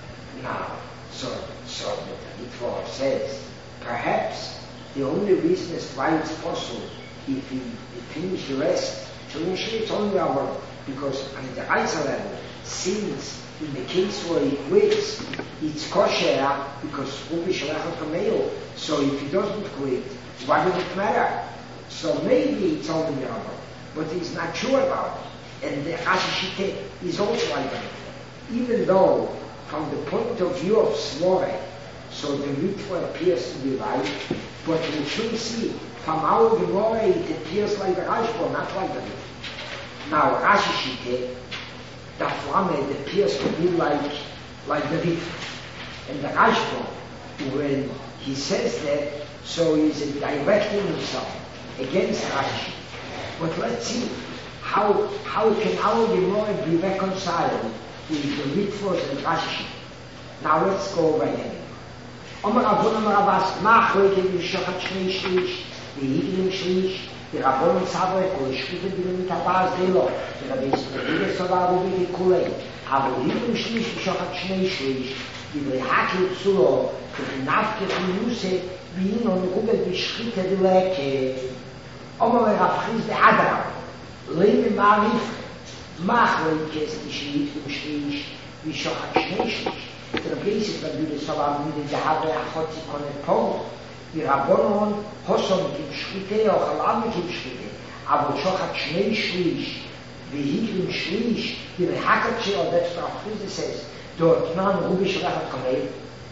Now, so so the Ritva says, perhaps the only reason is why it's possible. If he finished the rest, so initially it's only our, because on the Eizer level, since in the case where he quits, it's kosher because Rubi Shalachat Kameo. So if he doesn't quit, why does it matter? So maybe it's only our, but he's not sure about it. And the Rashi is also like that. Even though, from the point of view of Svore, so the Ritva appears to be right, but we should see, from our Gemara, it appears like the Rashba, not like the Ritva. Now, Rashi Shite, that Lamed appears to be like, like the Ritva. And the Rashba, when he says that, so he's directing himself against Rashi. But let's see, how, how can our Gemara be reconciled with the Ritvos and Rashi? Now let's go over here. Omar Avon Omar Abbas, Ma Choyke Yishochat Shnei Shlish, V'Higlim Shlish, V'Rabon Tzavre, Kol Shkita B'Lim Tabaz Delo, V'Rabbi Yisrael Sovar Ubi V'Kulei, Avo Higlim Shlish Yishochat Shnei Shlish, V'Haki Tzuro, V'Navke V'Yuse, V'inon Rubel V'Shkita V'Leke. Omar Rav Chiz De'adar, Levi Ma'arif, Ma Choyke Yishochat Shlish, Yishochat Shnei Shlish, der Geist der Bibel so war mit der Habe hat sie konne Paul ihr Rabbonon hosom kim schite auch alam kim schite aber schon hat schnell schlisch wie hier im schlisch die hacket sie oder das Frage says dort man rubisch hat kommen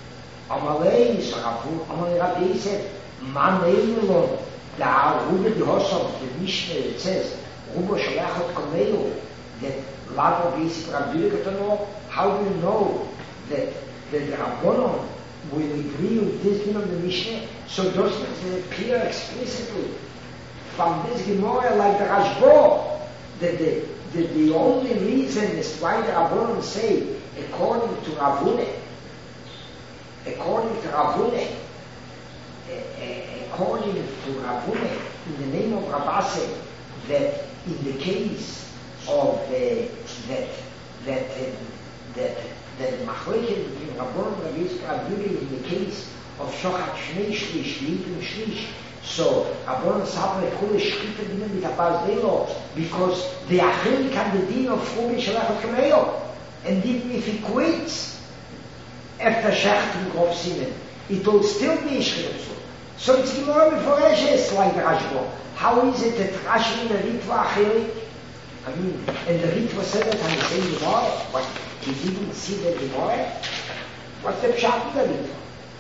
aber lei ist rafu aber er diese man nehmen da rube die hosom die nicht says rubisch hat kommen that later basic rabbi katano how do you know that the Rabbanon will agree with this thing of the Mishnah, so does it appear explicitly from this Gemara like the Rashba that the, the, the only reason is why the Rabbanon say, according to Ravune, according to Ravune, according to Ravune, in the name of Rabase, that in the case of uh, that that uh, that that Machloket between Rabban and Rabbi Yisrael in the case of Shochat Shnei Shlish, Litim Shlish, so Rabban Sabra Kule Shchita Dinim with Abaz Delo, because the Achil can the din of Frubi Shalachat Kameo, and even if he quits after Shecht and Rav Simen, it will still be Shchita. So it's Gemara before Eshes like the Rashba. How is it that Rashi and the Ritva Achilik? I mean, and the Ritva said that on the same Gemara, what? He didn't see the Gemara. What's the pshat of the Ritva?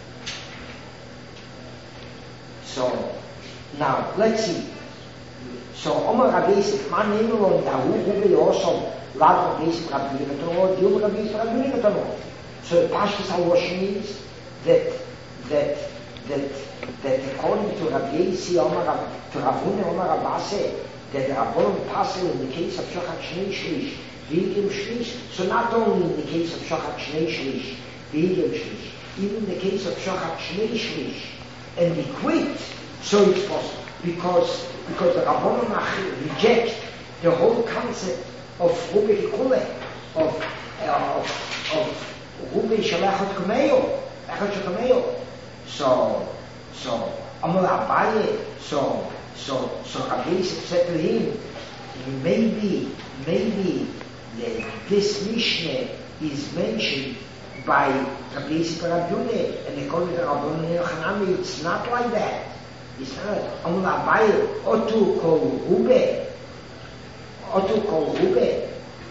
So, now, let's see. So, Omar Rabbi Yisrael, man nehme lo, da hu hube yosom, lad Rabbi Yisrael Rabbi Yisrael, dium Rabbi Yisrael Rabbi Yisrael. So, the Pashtus HaLoshon is that, that, that, that according to Rabbi Yisrael, Omar, to Ravune Omar Abbase, that the Rabbanon Passel in the case of Shochat Shnei Shlish, V'Higlim Shlish, so not only in the case of Shochat Shnei Shlish, V'Higlim Shlish, even in the case of Shochat Shnei Shlish, and he quit, so it's possible. Because, because the Rabbanon reject the whole concept of Rubi Kikule, of, uh, of, of Rubi Shalachot Kameyo, Echot Kameyo. So, so, Amar Abaye, so, so, so Rabbi Yosef said to him, maybe, maybe the, this Mishnah is mentioned by Rabbi Yosef Rabdune, and according to Rabbanon Yochanan, it's not like that. It's not. Amar Abaye, Otu Kol Rube, Otu Kol Rube,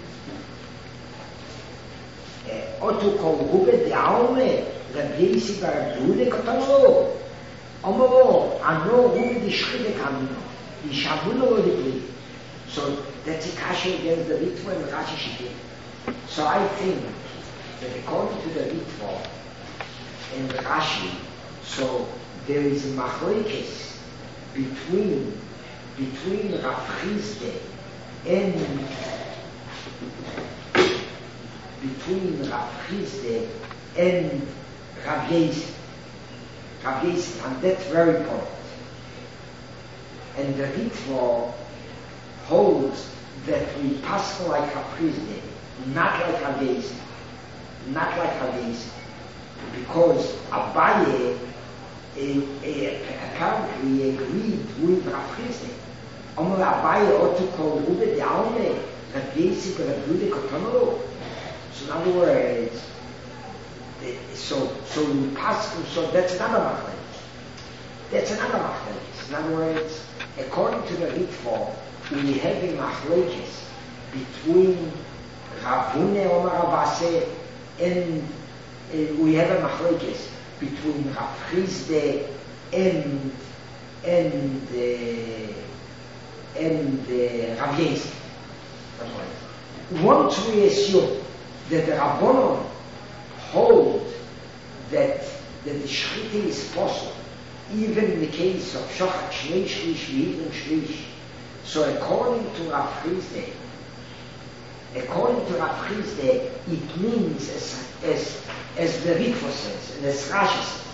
Otu Kol Rube, the Alme, Rabbi Yosef Rabdune, Kotano. Amaro, Ano Rube, the Shchide Kamino, the Shabuno, the Bli. So that's a kasha against the Ritva and Rashi Shittim. So I think that according to the Ritva and the Rashi, so there is a machlekes between between Rav Chizde and between Rav Chizde and Rav Yosef. Rav Yosef, and that's very important. And the Ritva holds that we pass like Rav Chizde, not like Rav Yosef, not like Rav Yosef, because Abaye A, a, apparently agreed with Rav Chizde. Amar Abaye ought to call Rube the Alme, Rav Yosef, Rav Yude Kotono. So in other words, the, so so you pass, so that's another machlekes. That's another machlekes. In other words, according to the Ritva, we have a machlekes between Ravune Omar Abase and uh, we have a machlekes between Rav Chizde and and uh, and uh, Rav Yosef. Once we assume that the Rabbanon hold that that the Shchita is possible, even in the case of Shochat Shnei Shlish, Yidin Shlish. So according to Rav Chizde, according to Rav Chizde, it means as as as the Ritva says, and as Rashi says,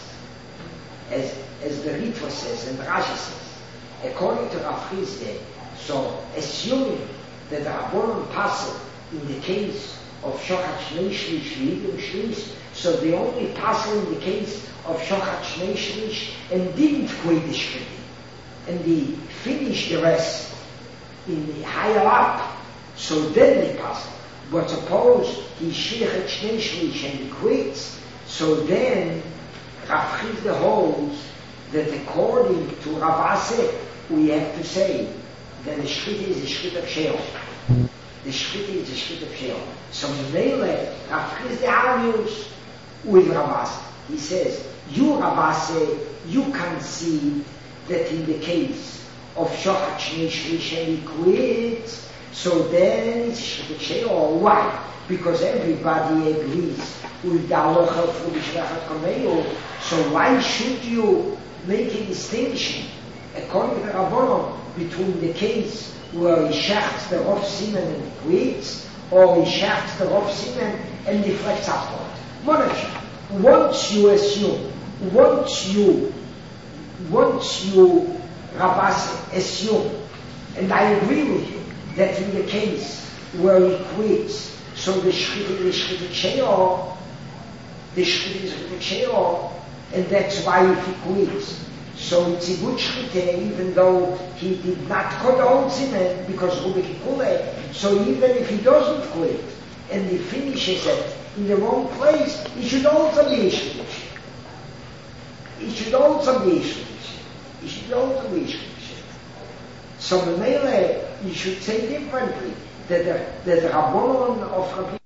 as, as the Ritva says, and Rashi says, according to Rav Chizde, so assuming that the Rabbanon passed in the case of Shochat Shnei Shlish, Yidin Shlish, so they only passed in the case of Shochat Shnei Shlish, and didn't quit the Shchita, and they finished the rest in the higher up, so then they passed. But suppose he shliach Shnei Shlish and he quits, so then Rav Chizde holds that according to Rav Aseh, we have to say that the Shchita is the Shchita of Sheol. The Shchita is the Shchita of Sheol. So Mele, Rav Chizde argues with Rav Aseh. He says, you Rav Aseh, you can see that in the case of Shochat Shnei Shlish and he quits, so then it's Sheol. Why? Because everybody agrees with the halacha of Rubi Shalachat Kameyo. So why should you make a distinction, according to the Rabbanon, between the case where he shachts the Rav Siman and quits, or he shachts the Rav Siman and deflects upward? Monarchy. Once you assume, once you, once you, Rav Aseh, assume, and I agree with you, that in the case where he quits, so the Shchita is Shchita Sheol, the Shchita is Shchita Sheol, and that's why if he quits, so it's a good Shchita, even though he did not cut the whole Zimen, because Rubi Kikule, so even if he doesn't quit, and he finishes it in the wrong place, he should also be a Shchita Sheol. He should also be a Shchita Sheol. He should also be a Shchita Sheol. So Mele, you should say differently, that the, that the Rabbanon of Rabbi